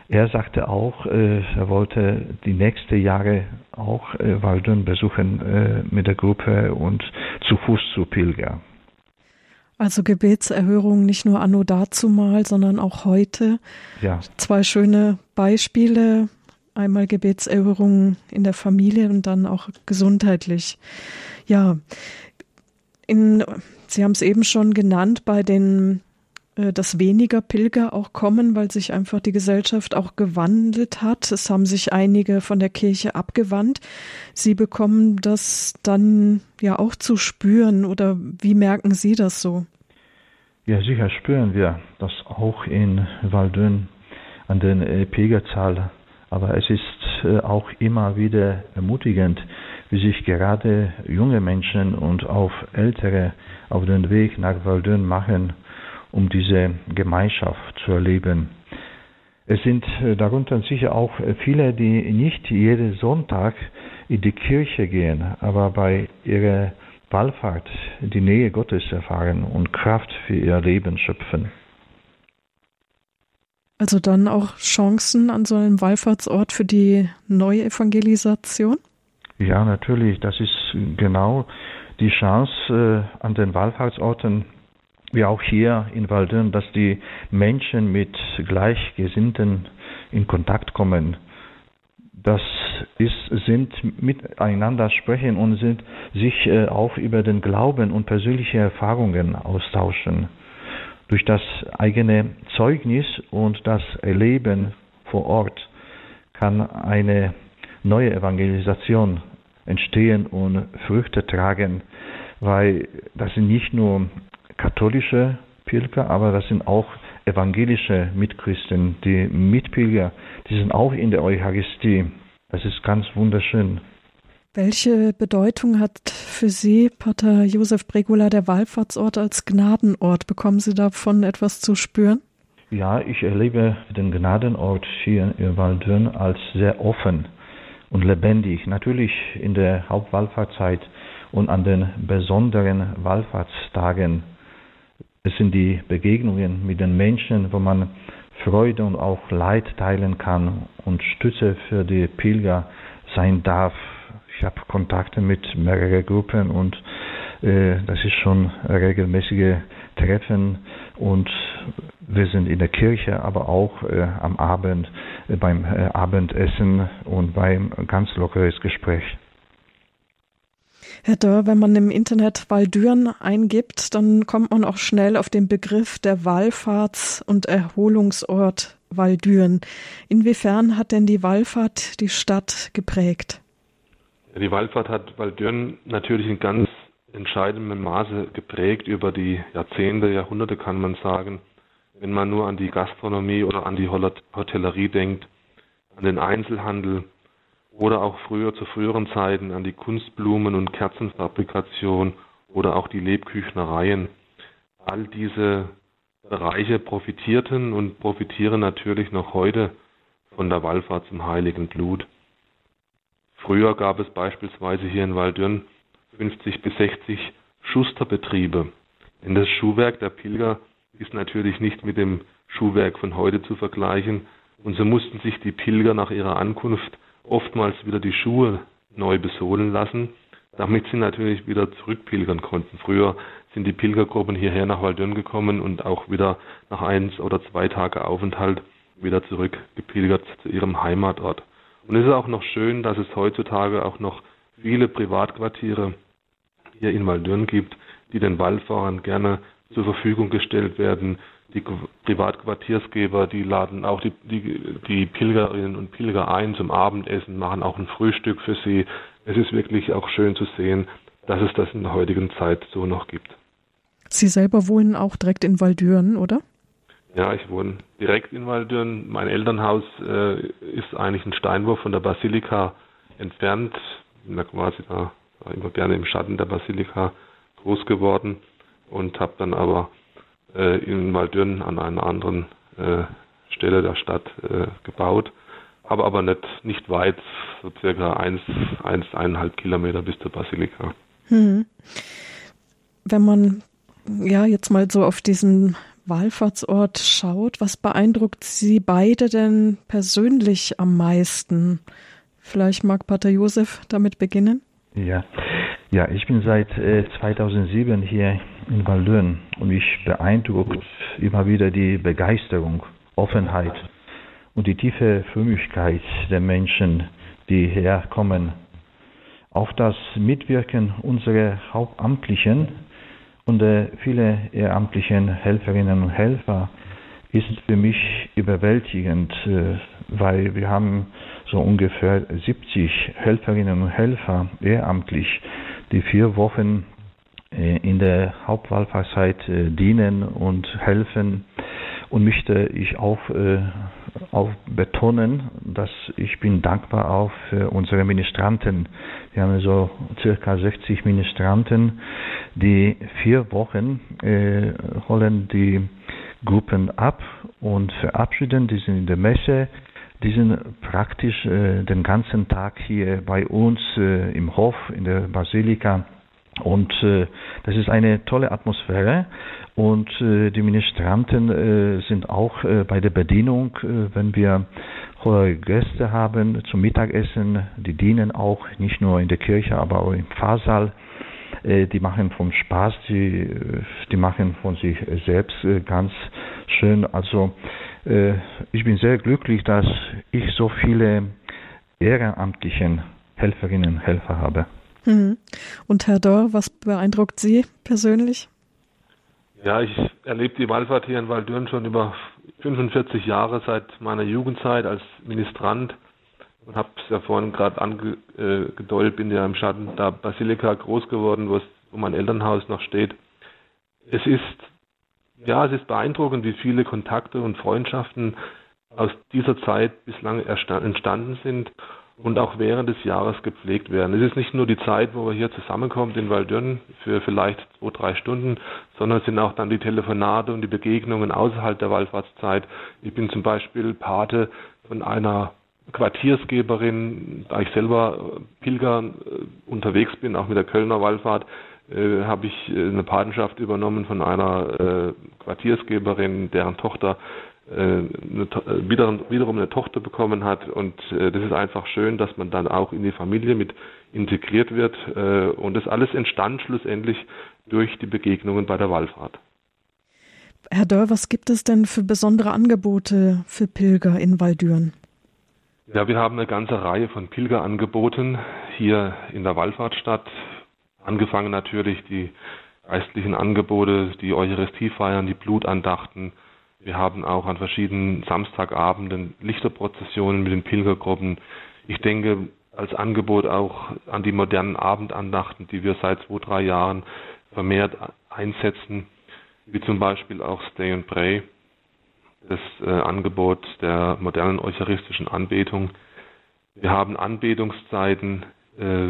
er sagte auch, äh, er wollte die nächsten Jahre auch äh, Waldön besuchen äh, mit der Gruppe und zu Fuß zu pilgern. Also Gebetserhörung nicht nur anno dazumal, sondern auch heute. Ja. Zwei schöne Beispiele. Einmal Gebetserhörung in der Familie und dann auch gesundheitlich. Ja, in, Sie haben es eben schon genannt, bei den, äh, dass weniger Pilger auch kommen, weil sich einfach die Gesellschaft auch gewandelt hat. Es haben sich einige von der Kirche abgewandt. Sie bekommen das dann ja auch zu spüren, oder wie merken Sie das so? Ja, sicher spüren wir das auch in Waldön an den äh, Pilgerzahl. Aber es ist äh, auch immer wieder ermutigend, wie sich gerade junge Menschen und auch Ältere auf den Weg nach Waldön machen, um diese Gemeinschaft zu erleben. Es sind äh, darunter sicher auch viele, die nicht jeden Sonntag in die Kirche gehen, aber bei ihrer Wallfahrt die Nähe Gottes erfahren und Kraft für ihr Leben schöpfen. Also dann auch Chancen an so einem Wallfahrtsort für die Neuevangelisation? Ja, natürlich. Das ist genau die Chance äh, an den Wallfahrtsorten, wie auch hier in Waldön, dass die Menschen mit Gleichgesinnten in Kontakt kommen. Das ist, sind miteinander sprechen und sind sich äh, auch über den Glauben und persönliche Erfahrungen austauschen. Durch das eigene Zeugnis und das Erleben vor Ort kann eine neue Evangelisation entstehen und Früchte tragen, weil das sind nicht nur katholische Pilger, aber das sind auch evangelische Mitchristen, die Mitpilger, die sind auch in der Eucharistie. Das ist ganz wunderschön. Welche Bedeutung hat für Sie, Pater Josef Bregula, der Wallfahrtsort als Gnadenort? Bekommen Sie davon etwas zu spüren? Ja, ich erlebe den Gnadenort hier in Waldön als sehr offen und lebendig. Natürlich in der Hauptwallfahrtszeit und an den besonderen Wallfahrtstagen. Es sind die Begegnungen mit den Menschen, wo man Freude und auch Leid teilen kann und Stütze für die Pilger sein darf. Ich habe Kontakte mit mehreren Gruppen und äh, das ist schon regelmäßige Treffen und wir sind in der Kirche, aber auch äh, am Abend äh, beim äh, Abendessen und beim ganz lockeres Gespräch. Herr Dörr, wenn man im Internet Waldürn eingibt, dann kommt man auch schnell auf den Begriff der Wallfahrts- und Erholungsort Waldürn. Inwiefern hat denn die Wallfahrt die Stadt geprägt? Die Wallfahrt hat Waldürn natürlich in ganz entscheidendem Maße geprägt über die Jahrzehnte, Jahrhunderte kann man sagen. Wenn man nur an die Gastronomie oder an die Hotellerie denkt, an den Einzelhandel oder auch früher zu früheren Zeiten an die Kunstblumen- und Kerzenfabrikation oder auch die Lebküchnereien. All diese Bereiche profitierten und profitieren natürlich noch heute von der Wallfahrt zum Heiligen Blut. Früher gab es beispielsweise hier in Waldürn fünfzig bis sechzig Schusterbetriebe. Denn das Schuhwerk der Pilger ist natürlich nicht mit dem Schuhwerk von heute zu vergleichen. Und so mussten sich die Pilger nach ihrer Ankunft oftmals wieder die Schuhe neu besohlen lassen, damit sie natürlich wieder zurückpilgern konnten. Früher sind die Pilgergruppen hierher nach Waldürn gekommen und auch wieder nach eins oder zwei Tage Aufenthalt wieder zurückgepilgert zu ihrem Heimatort. Und es ist auch noch schön, dass es heutzutage auch noch viele Privatquartiere hier in Waldürn gibt, die den Wallfahrern gerne zur Verfügung gestellt werden. Die Privatquartiersgeber, die laden auch die, die, die Pilgerinnen und Pilger ein zum Abendessen, machen auch ein Frühstück für sie. Es ist wirklich auch schön zu sehen, dass es das in der heutigen Zeit so noch gibt. Sie selber wohnen auch direkt in Waldürn, oder? Ja, ich wohne direkt in Waldürn. Mein Elternhaus äh, ist eigentlich ein Steinwurf von der Basilika entfernt. Ich bin da quasi da immer gerne im Schatten der Basilika groß geworden und habe dann aber äh, in Waldürn an einer anderen äh, Stelle der Stadt äh, gebaut. Habe aber nicht, nicht weit, so circa eins, eins, eineinhalb Kilometer bis zur Basilika. Hm. Wenn man ja jetzt mal so auf diesen Wallfahrtsort schaut, was beeindruckt Sie beide denn persönlich am meisten? Vielleicht mag Pater Josef damit beginnen? Ja, ja ich bin seit äh, zweitausendsieben hier in Waldön und mich beeindruckt immer wieder die Begeisterung, Offenheit und die tiefe Frömmigkeit der Menschen, die herkommen. Auch das Mitwirken unserer Hauptamtlichen und äh, viele ehrenamtlichen Helferinnen und Helfer ist für mich überwältigend, äh, weil wir haben so ungefähr siebzig Helferinnen und Helfer ehrenamtlich, die vier Wochen äh, in der Hauptwallfahrtszeit äh, dienen und helfen. Und möchte ich auch, äh, auch betonen, dass ich bin dankbar auch für unsere Ministranten. Wir haben so circa sechzig Ministranten, die vier Wochen äh, holen die Gruppen ab und verabschieden. Die sind in der Messe, die sind praktisch äh, den ganzen Tag hier bei uns äh, im Hof, in der Basilika. Und äh, das ist eine tolle Atmosphäre und äh, die Ministranten äh, sind auch äh, bei der Bedienung, äh, wenn wir hohe Gäste haben zum Mittagessen, die dienen auch nicht nur in der Kirche, aber auch im Pfarrsaal. Äh, die machen vom Spaß, die, die machen von sich selbst äh, ganz schön. Also äh, ich bin sehr glücklich, dass ich so viele ehrenamtlichen Helferinnen und Helfer habe. Und Herr Dörr, was beeindruckt Sie persönlich? Ja, ich erlebe die Wallfahrt hier in Waldön schon über fünfundvierzig Jahre seit meiner Jugendzeit als Ministrant und habe es ja vorhin gerade angedeutet, bin ja im Schatten der Basilika groß geworden, wo, es, wo mein Elternhaus noch steht. Es ist, ja, es ist beeindruckend, wie viele Kontakte und Freundschaften aus dieser Zeit bislang entstanden sind und auch während des Jahres gepflegt werden. Es ist nicht nur die Zeit, wo wir hier zusammenkommen in Waldön für vielleicht zwei, drei Stunden, sondern es sind auch dann die Telefonate und die Begegnungen außerhalb der Wallfahrtszeit. Ich bin zum Beispiel Pate von einer Quartiersgeberin, da ich selber Pilger unterwegs bin, auch mit der Kölner Wallfahrt, äh, habe ich eine Patenschaft übernommen von einer äh, Quartiersgeberin, deren Tochter Eine, wiederum, wiederum eine Tochter bekommen hat und äh, das ist einfach schön, dass man dann auch in die Familie mit integriert wird äh, und das alles entstand schlussendlich durch die Begegnungen bei der Wallfahrt. Herr Dörr, was gibt es denn für besondere Angebote für Pilger in Waldürn? Ja, wir haben eine ganze Reihe von Pilgerangeboten hier in der Wallfahrtsstadt, angefangen natürlich die geistlichen Angebote, die Eucharistiefeiern, die Blutandachten. Wir haben auch an verschiedenen Samstagabenden Lichterprozessionen mit den Pilgergruppen. Ich denke als Angebot auch an die modernen Abendandachten, die wir seit zwei, drei Jahren vermehrt einsetzen, wie zum Beispiel auch Stay and Pray, das äh, Angebot der modernen eucharistischen Anbetung. Wir haben Anbetungszeiten, äh,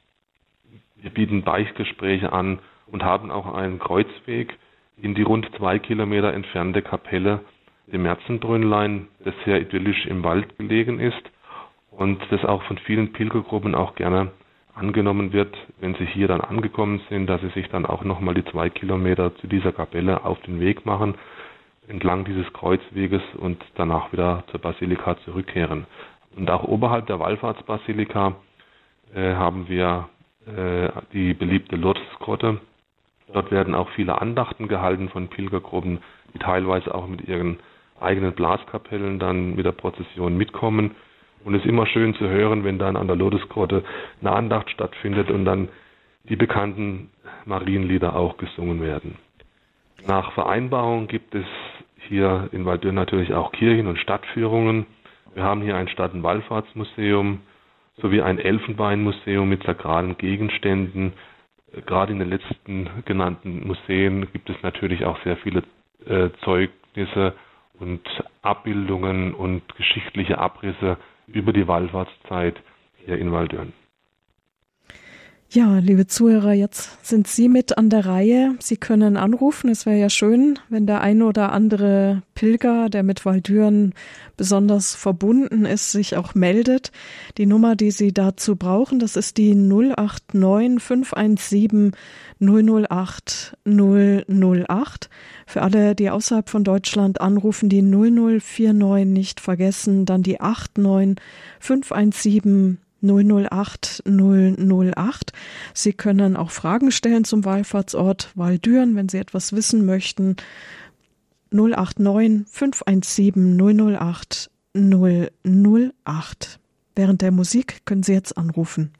wir bieten Beichtgespräche an und haben auch einen Kreuzweg in die rund zwei Kilometer entfernte Kapelle, dem Märzenbrünnlein, das sehr idyllisch im Wald gelegen ist und das auch von vielen Pilgergruppen auch gerne angenommen wird, wenn sie hier dann angekommen sind, dass sie sich dann auch nochmal die zwei Kilometer zu dieser Kapelle auf den Weg machen, entlang dieses Kreuzweges und danach wieder zur Basilika zurückkehren. Und auch oberhalb der Wallfahrtsbasilika äh, haben wir äh, die beliebte Lourdesgrotte. Dort werden auch viele Andachten gehalten von Pilgergruppen, die teilweise auch mit ihren eigenen Blaskapellen dann mit der Prozession mitkommen. Und es ist immer schön zu hören, wenn dann an der Lourdesgrotte eine Andacht stattfindet und dann die bekannten Marienlieder auch gesungen werden. Nach Vereinbarung gibt es hier in Waldön natürlich auch Kirchen- und Stadtführungen. Wir haben hier ein Stadt- und Wallfahrtsmuseum sowie ein Elfenbeinmuseum mit sakralen Gegenständen. Gerade in den letzten genannten Museen gibt es natürlich auch sehr viele äh, Zeugnisse und Abbildungen und geschichtliche Abrisse über die Wallfahrtszeit hier in Waldön. Ja, liebe Zuhörer, jetzt sind Sie mit an der Reihe. Sie können anrufen. Es wäre ja schön, wenn der ein oder andere Pilger, der mit Walldürn besonders verbunden ist, sich auch meldet. Die Nummer, die Sie dazu brauchen, das ist die null acht neun fünf eins sieben null null acht null null acht. Für alle, die außerhalb von Deutschland anrufen, die null null vier neun nicht vergessen, dann die acht neun fünf eins sieben null null acht null null acht. Sie können auch Fragen stellen zum Wallfahrtsort Walldürn, wenn Sie etwas wissen möchten. null acht neun fünf eins sieben null null acht null null acht. Während der Musik können Sie jetzt anrufen.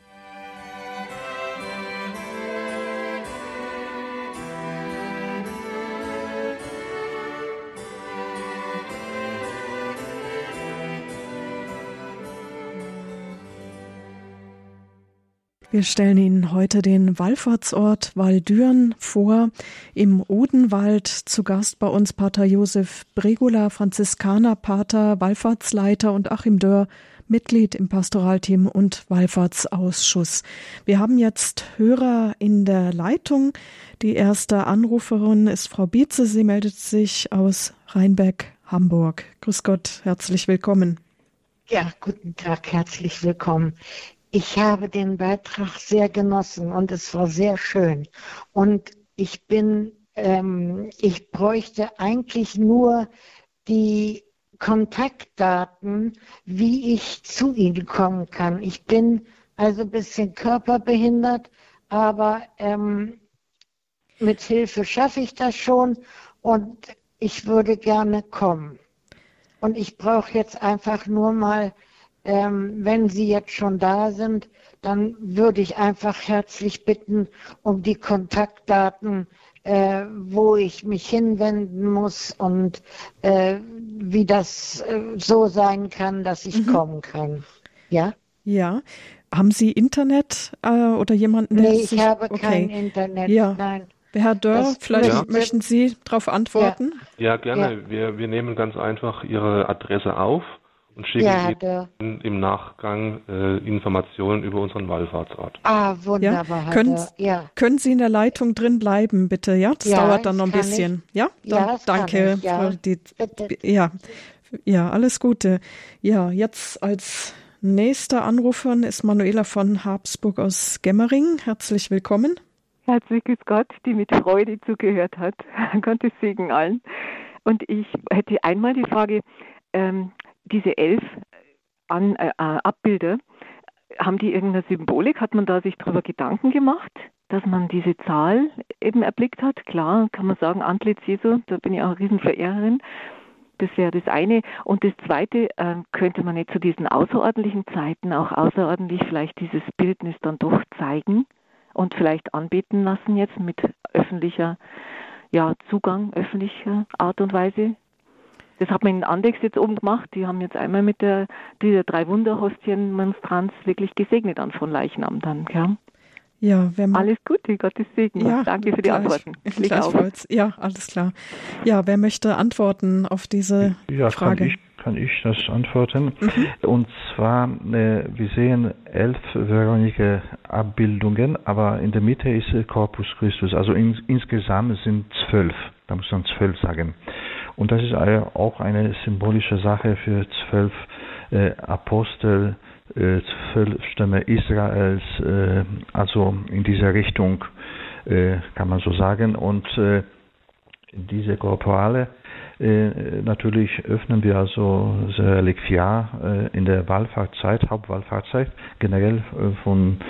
Wir stellen Ihnen heute den Wallfahrtsort Walldürn vor, im Odenwald. Zu Gast bei uns Pater Josef Bregula, Franziskanerpater, Wallfahrtsleiter, und Achim Dörr, Mitglied im Pastoralteam und Wallfahrtsausschuss. Wir haben jetzt Hörer in der Leitung. Die erste Anruferin ist Frau Bietze. Sie meldet sich aus Rheinbeck, Hamburg. Grüß Gott, herzlich willkommen. Ja, guten Tag, herzlich willkommen. Ich habe den Beitrag sehr genossen und es war sehr schön. Und ich bin, ähm, ich bräuchte eigentlich nur die Kontaktdaten, wie ich zu Ihnen kommen kann. Ich bin also ein bisschen körperbehindert, aber ähm, mit Hilfe schaffe ich das schon und ich würde gerne kommen. Und ich brauche jetzt einfach nur mal, Ähm, wenn Sie jetzt schon da sind, dann würde ich einfach herzlich bitten um die Kontaktdaten, äh, wo ich mich hinwenden muss und äh, wie das äh, so sein kann, dass ich mhm. kommen kann. Ja? Ja. Haben Sie Internet äh, oder jemanden? Der Nee, ich sich... habe okay. kein Internet, ja. nein. Herr Dörr, das vielleicht ja. möchten Sie darauf antworten? Ja, ja gerne. Ja. Wir, wir nehmen ganz einfach Ihre Adresse auf und schicken ja, Ihnen im Nachgang äh, Informationen über unseren Wallfahrtsort. Ah, wunderbar. Ja? Können, ja. können Sie in der Leitung drin bleiben, bitte? Ja, das ja, dauert dann noch ein bisschen. Ich. Ja, dann ja danke. Ich, ja. Die, ja. ja, alles Gute. Ja, jetzt als nächster Anruferin ist Manuela von Habsburg aus Gemmering. Herzlich willkommen. Herzlich grüß Gott, die mit Freude zugehört hat. Gottes Segen allen. Und ich hätte einmal die Frage, ähm, diese elf An, äh, Abbilder, haben die irgendeine Symbolik? Hat man da sich darüber Gedanken gemacht, dass man diese Zahl eben erblickt hat? Klar, kann man sagen, Antlitz Jesu, da bin ich auch eine Riesenverehrerin. Das wäre das eine. Und das zweite, äh, könnte man nicht zu diesen außerordentlichen Zeiten auch außerordentlich vielleicht dieses Bildnis dann doch zeigen und vielleicht anbeten lassen jetzt mit öffentlicher, ja, Zugang, öffentlicher Art und Weise? Das hat man in Andex jetzt oben gemacht. Die haben jetzt einmal mit der, der Drei-Wunder-Hostien-Monstranz wirklich gesegnet an von Leichnam dann. Ja, ja wer mag... Alles Gute, Gottes Segen. Ja, danke für die gleich, Antworten. Gleichfalls. Ja, alles klar. Ja, wer möchte antworten auf diese ja, Frage? Kann ich, kann ich das antworten? Mhm. Und zwar, äh, wir sehen elf Veronike Abbildungen, aber in der Mitte ist Corpus Christus. Also in, insgesamt sind zwölf. Da muss man zwölf sagen. Und das ist auch eine symbolische Sache für zwölf äh, Apostel, äh, zwölf Stämme Israels, äh, also in dieser Richtung äh, kann man so sagen. Und äh, diese Korporale, äh, natürlich öffnen wir also das Reliquiar äh, in der Wallfahrtszeit, Hauptwallfahrtszeit, generell äh, von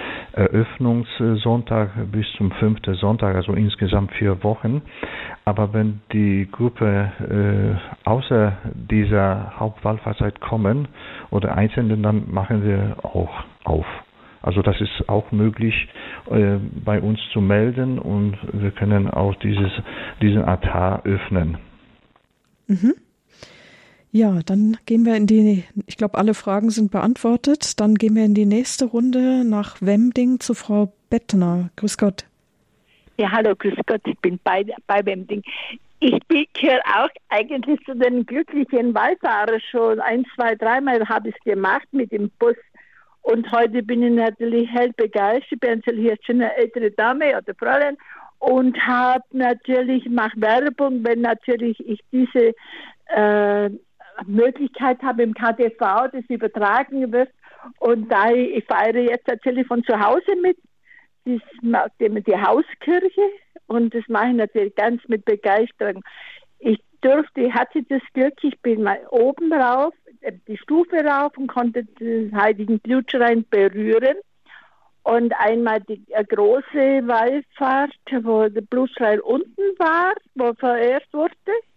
Eröffnungssonntag bis zum fünften Sonntag, also insgesamt vier Wochen. Aber wenn die Gruppe äh, außer dieser Hauptwallfahrtszeit kommen oder Einzelne, dann machen wir auch auf. Also das ist auch möglich, äh, bei uns zu melden und wir können auch dieses, diesen Altar öffnen. Mhm. Ja, dann gehen wir in die, ich glaube, alle Fragen sind beantwortet. Dann gehen wir in die nächste Runde nach Wemding zu Frau Bettner. Grüß Gott. Ja, hallo, grüß Gott, ich bin bei, bei Wemding. Ich gehöre auch eigentlich zu den glücklichen Wallfahrern schon. Ein, zwei, dreimal habe ich es gemacht mit dem Bus. Und heute bin ich natürlich hell begeistert. Ich bin natürlich jetzt schon eine ältere Dame oder Fräulein und habe natürlich, mache Werbung, wenn natürlich ich diese äh, Möglichkeit habe im K T V, das übertragen wird. Und da ich, ich feiere jetzt natürlich von zu Hause mit, die, die Hauskirche, und das mache ich natürlich ganz mit Begeisterung. Ich durfte, hatte das Glück, ich bin mal oben rauf, die Stufe rauf und konnte den heiligen Blutschrein berühren. Und einmal die äh, große Wallfahrt, wo der Blutschrein unten war, wo verehrt wurde.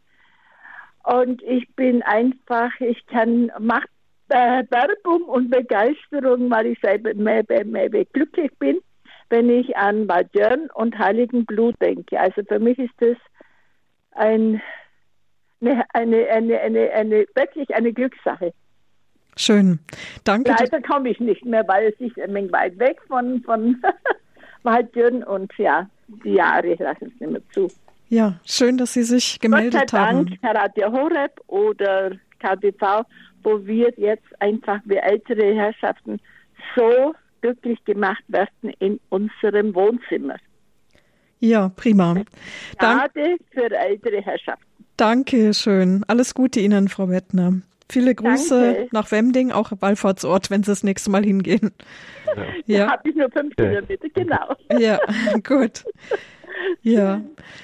Und ich bin einfach, ich kann, mache äh, Werbung und Begeisterung, weil ich selber mehr, mehr, mehr glücklich bin, wenn ich an Waldjörn und Heiligen Blut denke. Also für mich ist das ein, eine, eine, eine, eine, eine, wirklich eine Glückssache. Schön. Danke. Leider komme ich nicht mehr, weil es ist ein wenig weit weg von, von Waldjörn und ja, die Jahre lassen es nicht mehr zu. Ja, schön, dass Sie sich gemeldet Gott sei haben. Dank, Herr Radio Horeb oder K T V, wo wir jetzt einfach, wir ältere Herrschaften, so glücklich gemacht werden in unserem Wohnzimmer. Ja, prima. Gerade für ältere Herrschaften. Danke schön. Alles Gute Ihnen, Frau Wettner. Viele Grüße Danke. nach Wemding, auch Wallfahrtsort, wenn Sie das nächste Mal hingehen. Ja. Ja. Da habe ich nur fünf Kilometer, genau. Ja, gut. Ja.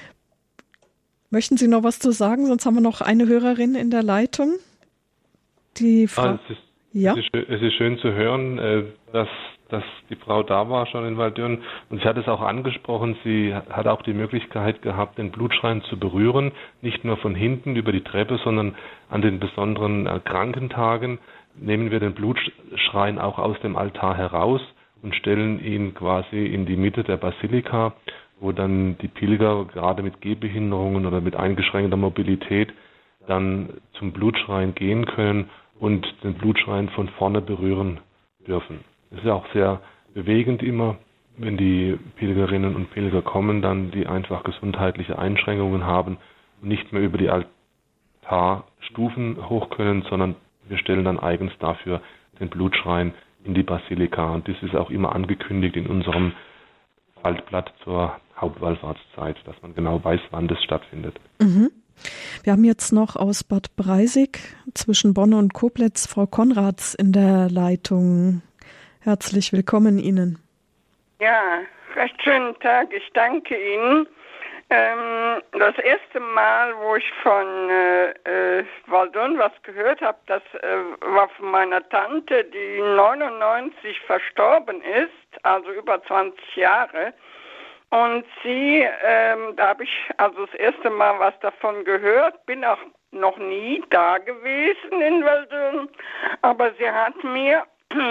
Möchten Sie noch was zu sagen? Sonst haben wir noch eine Hörerin in der Leitung. Die Frau. Ah, es, ist, ja? es, ist, es ist schön zu hören, dass, dass die Frau da war schon in Waldjörn. Und sie hat es auch angesprochen, sie hat auch die Möglichkeit gehabt, den Blutschrein zu berühren. Nicht nur von hinten über die Treppe, sondern an den besonderen äh, Krankentagen nehmen wir den Blutschrein auch aus dem Altar heraus und stellen ihn quasi in die Mitte der Basilika, wo dann die Pilger gerade mit Gehbehinderungen oder mit eingeschränkter Mobilität dann zum Blutschrein gehen können und den Blutschrein von vorne berühren dürfen. Es ist auch sehr bewegend immer, wenn die Pilgerinnen und Pilger kommen, dann die einfach gesundheitliche Einschränkungen haben und nicht mehr über die Altarstufen hoch können, sondern wir stellen dann eigens dafür den Blutschrein in die Basilika. Und das ist auch immer angekündigt in unserem Faltblatt zur Hauptwallfahrtszeit, dass man genau weiß, wann das stattfindet. Mhm. Wir haben jetzt noch aus Bad Breisig zwischen Bonn und Koblenz Frau Konrads in der Leitung. Herzlich willkommen Ihnen. Ja, recht schönen Tag. Ich danke Ihnen. Ähm, das erste Mal, wo ich von äh, äh, Waldjörn was gehört habe, das äh, war von meiner Tante, die neunundneunzig verstorben ist, also über zwanzig Jahre. Und sie, ähm, da habe ich also das erste Mal was davon gehört, bin auch noch nie da gewesen in Waldjörn, aber sie hat mir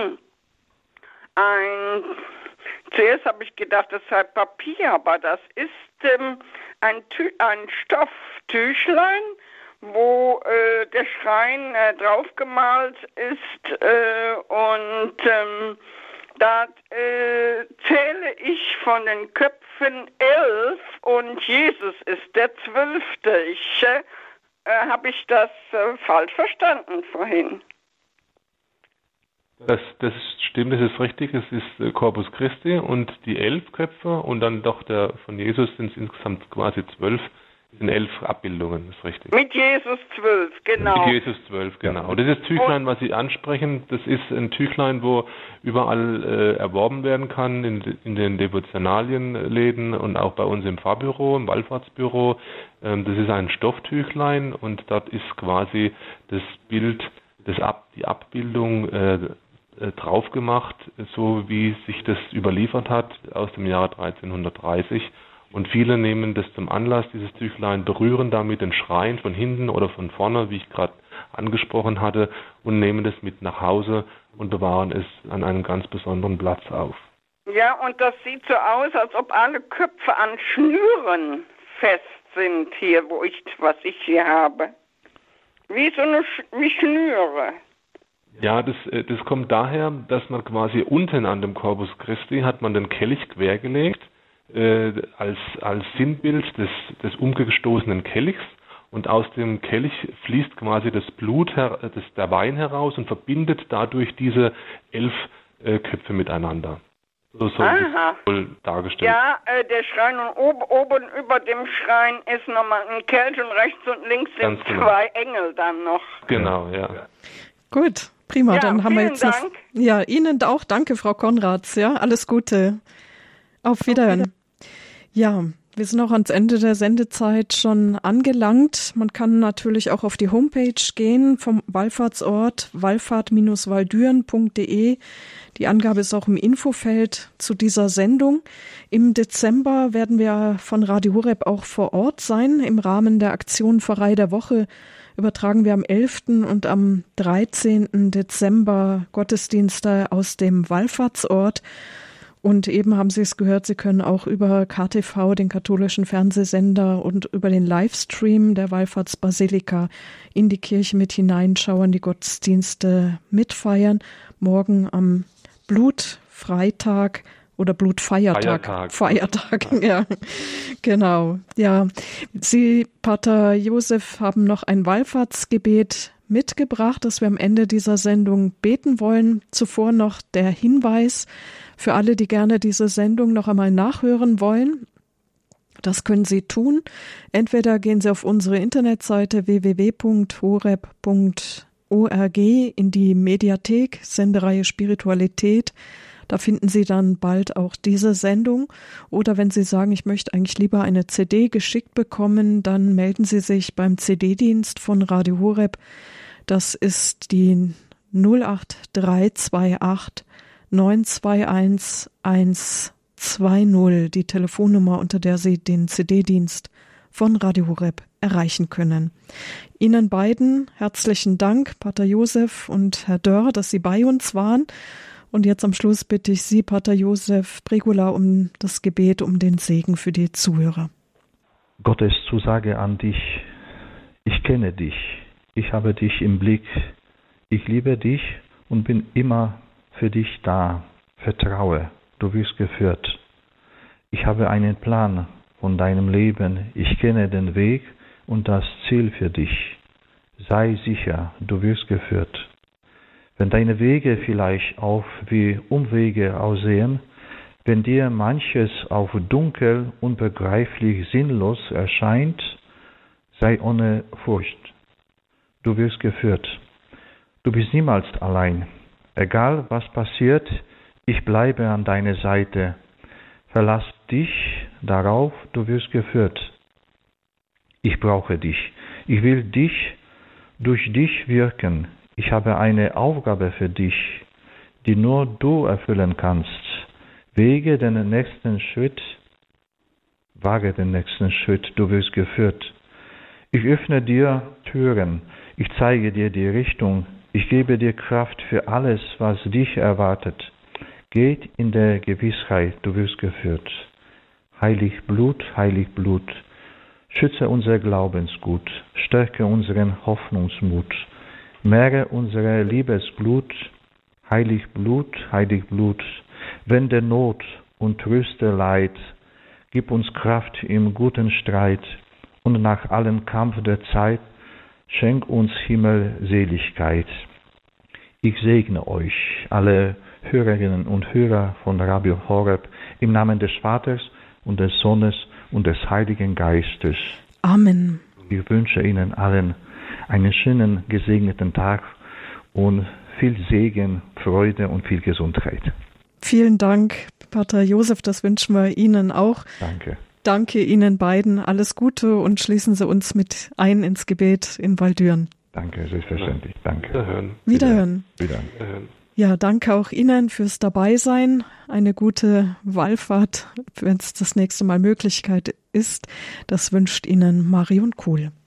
ein, zuerst habe ich gedacht, das sei Papier, aber das ist ähm, ein, Tü ein Stofftüchlein, wo äh, der Schrein äh, draufgemalt ist äh, und ähm, da äh, zähle ich von den Köpfen elf und Jesus ist der zwölfte. Ich äh, habe ich das äh, falsch verstanden vorhin? Das, das stimmt, das ist richtig. Es ist äh, Corpus Christi und die elf Köpfe und dann doch der von Jesus sind es insgesamt quasi zwölf. In elf Abbildungen, ist richtig. Mit Jesus zwölf, genau. Mit Jesus zwölf, genau. Und das Tüchlein, was Sie ansprechen, das ist ein Tüchlein, wo überall äh, erworben werden kann, in, in den Devotionalienläden und auch bei uns im Pfarrbüro, im Wallfahrtsbüro. Ähm, das ist ein Stofftüchlein und dort ist quasi das Bild, das Ab, die Abbildung äh, äh, drauf gemacht, so wie sich das überliefert hat aus dem Jahre dreizehnhundertdreißig. Und viele nehmen das zum Anlass, dieses Tüchlein, berühren damit den Schrein von hinten oder von vorne, wie ich gerade angesprochen hatte, und nehmen das mit nach Hause und bewahren es an einem ganz besonderen Platz auf. Ja, und das sieht so aus, als ob alle Köpfe an Schnüren fest sind hier, wo ich, was ich hier habe. Wie so eine Sch wie Schnüre. Ja, das, das kommt daher, dass man quasi unten an dem Corpus Christi hat man den Kelch quergelegt, Äh, als, als Sinnbild des, des umgestoßenen Kelchs, und aus dem Kelch fließt quasi das Blut, her, das, der Wein heraus und verbindet dadurch diese elf äh, Köpfe miteinander. So soll Aha. das wohl dargestellt. Ja, äh, der Schrein und ob, oben über dem Schrein ist nochmal ein Kelch und rechts und links sind Ganz genau. zwei Engel dann noch. Genau, ja. Gut, prima. Ja, Dann haben wir vielen jetzt noch. Dank. Ja, Ihnen auch. Danke, Frau Konrads. Ja, alles Gute. Auf Wiederhören. Ja, wir sind auch ans Ende der Sendezeit schon angelangt. Man kann natürlich auch auf die Homepage gehen vom Wallfahrtsort wallfahrt Bindestrich waldüren Punkt de. Die Angabe ist auch im Infofeld zu dieser Sendung. Im Dezember werden wir von Radio Horeb auch vor Ort sein. Im Rahmen der Aktion Pfarrei der Woche übertragen wir am elften und am dreizehnten Dezember Gottesdienste aus dem Wallfahrtsort. Und eben haben Sie es gehört, Sie können auch über K T V, den katholischen Fernsehsender, und über den Livestream der Wallfahrtsbasilika in die Kirche mit hineinschauen, die Gottesdienste mitfeiern. Morgen am Blutfreitag oder Blutfeiertag. Feiertag. Feiertag, ja, genau. Ja, Sie, Pater Josef, haben noch ein Wallfahrtsgebet mitgebracht, das wir am Ende dieser Sendung beten wollen. Zuvor noch der Hinweis für alle, die gerne diese Sendung noch einmal nachhören wollen. Das können Sie tun. Entweder gehen Sie auf unsere Internetseite w w w Punkt horeb Punkt org in die Mediathek, Sendereihe Spiritualität. Da finden Sie dann bald auch diese Sendung. Oder wenn Sie sagen, ich möchte eigentlich lieber eine C D geschickt bekommen, dann melden Sie sich beim C D-Dienst von Radio Horeb. Das ist die null acht drei zwei acht neun zwei eins eins zwei null, die Telefonnummer, unter der Sie den C D-Dienst von Radio Horeb erreichen können. Ihnen beiden herzlichen Dank, Pater Josef und Herr Dörr, dass Sie bei uns waren. Und jetzt am Schluss bitte ich Sie, Pater Josef Brigula, um das Gebet, um den Segen für die Zuhörer. Gottes Zusage an dich: Ich kenne dich, ich habe dich im Blick, ich liebe dich und bin immer für dich da. Vertraue, du wirst geführt. Ich habe einen Plan von deinem Leben, ich kenne den Weg und das Ziel für dich. Sei sicher, du wirst geführt. Wenn deine Wege vielleicht auch wie Umwege aussehen, wenn dir manches auf dunkel, unbegreiflich, sinnlos erscheint, sei ohne Furcht. Du wirst geführt. Du bist niemals allein. Egal was passiert, ich bleibe an deiner Seite. Verlass dich darauf, du wirst geführt. Ich brauche dich. Ich will dich durch dich wirken. Ich habe eine Aufgabe für dich, die nur du erfüllen kannst. Wege den nächsten Schritt, wage den nächsten Schritt, du wirst geführt. Ich öffne dir Türen, ich zeige dir die Richtung, ich gebe dir Kraft für alles, was dich erwartet. Geht in der Gewissheit, du wirst geführt. Heilig Blut, heilig Blut, schütze unser Glaubensgut, stärke unseren Hoffnungsmut, mehre unsere Liebesglut, heilig Blut, heilig Blut, wende Not und tröste Leid, gib uns Kraft im guten Streit und nach allem Kampf der Zeit, schenk uns Himmelseligkeit. Ich segne euch, alle Hörerinnen und Hörer von Radio Horeb, im Namen des Vaters und des Sohnes und des Heiligen Geistes. Amen. Ich wünsche Ihnen allen einen schönen, gesegneten Tag und viel Segen, Freude und viel Gesundheit. Vielen Dank, Pater Josef, das wünschen wir Ihnen auch. Danke. Danke Ihnen beiden, alles Gute und schließen Sie uns mit ein ins Gebet in Waldüren. Danke, selbstverständlich. Danke. Wiederhören. Wiederhören. Wiederhören. Wiederhören. Ja, danke auch Ihnen fürs Dabeisein. Eine gute Wallfahrt, wenn es das nächste Mal Möglichkeit ist. Das wünscht Ihnen Marion Kuhl.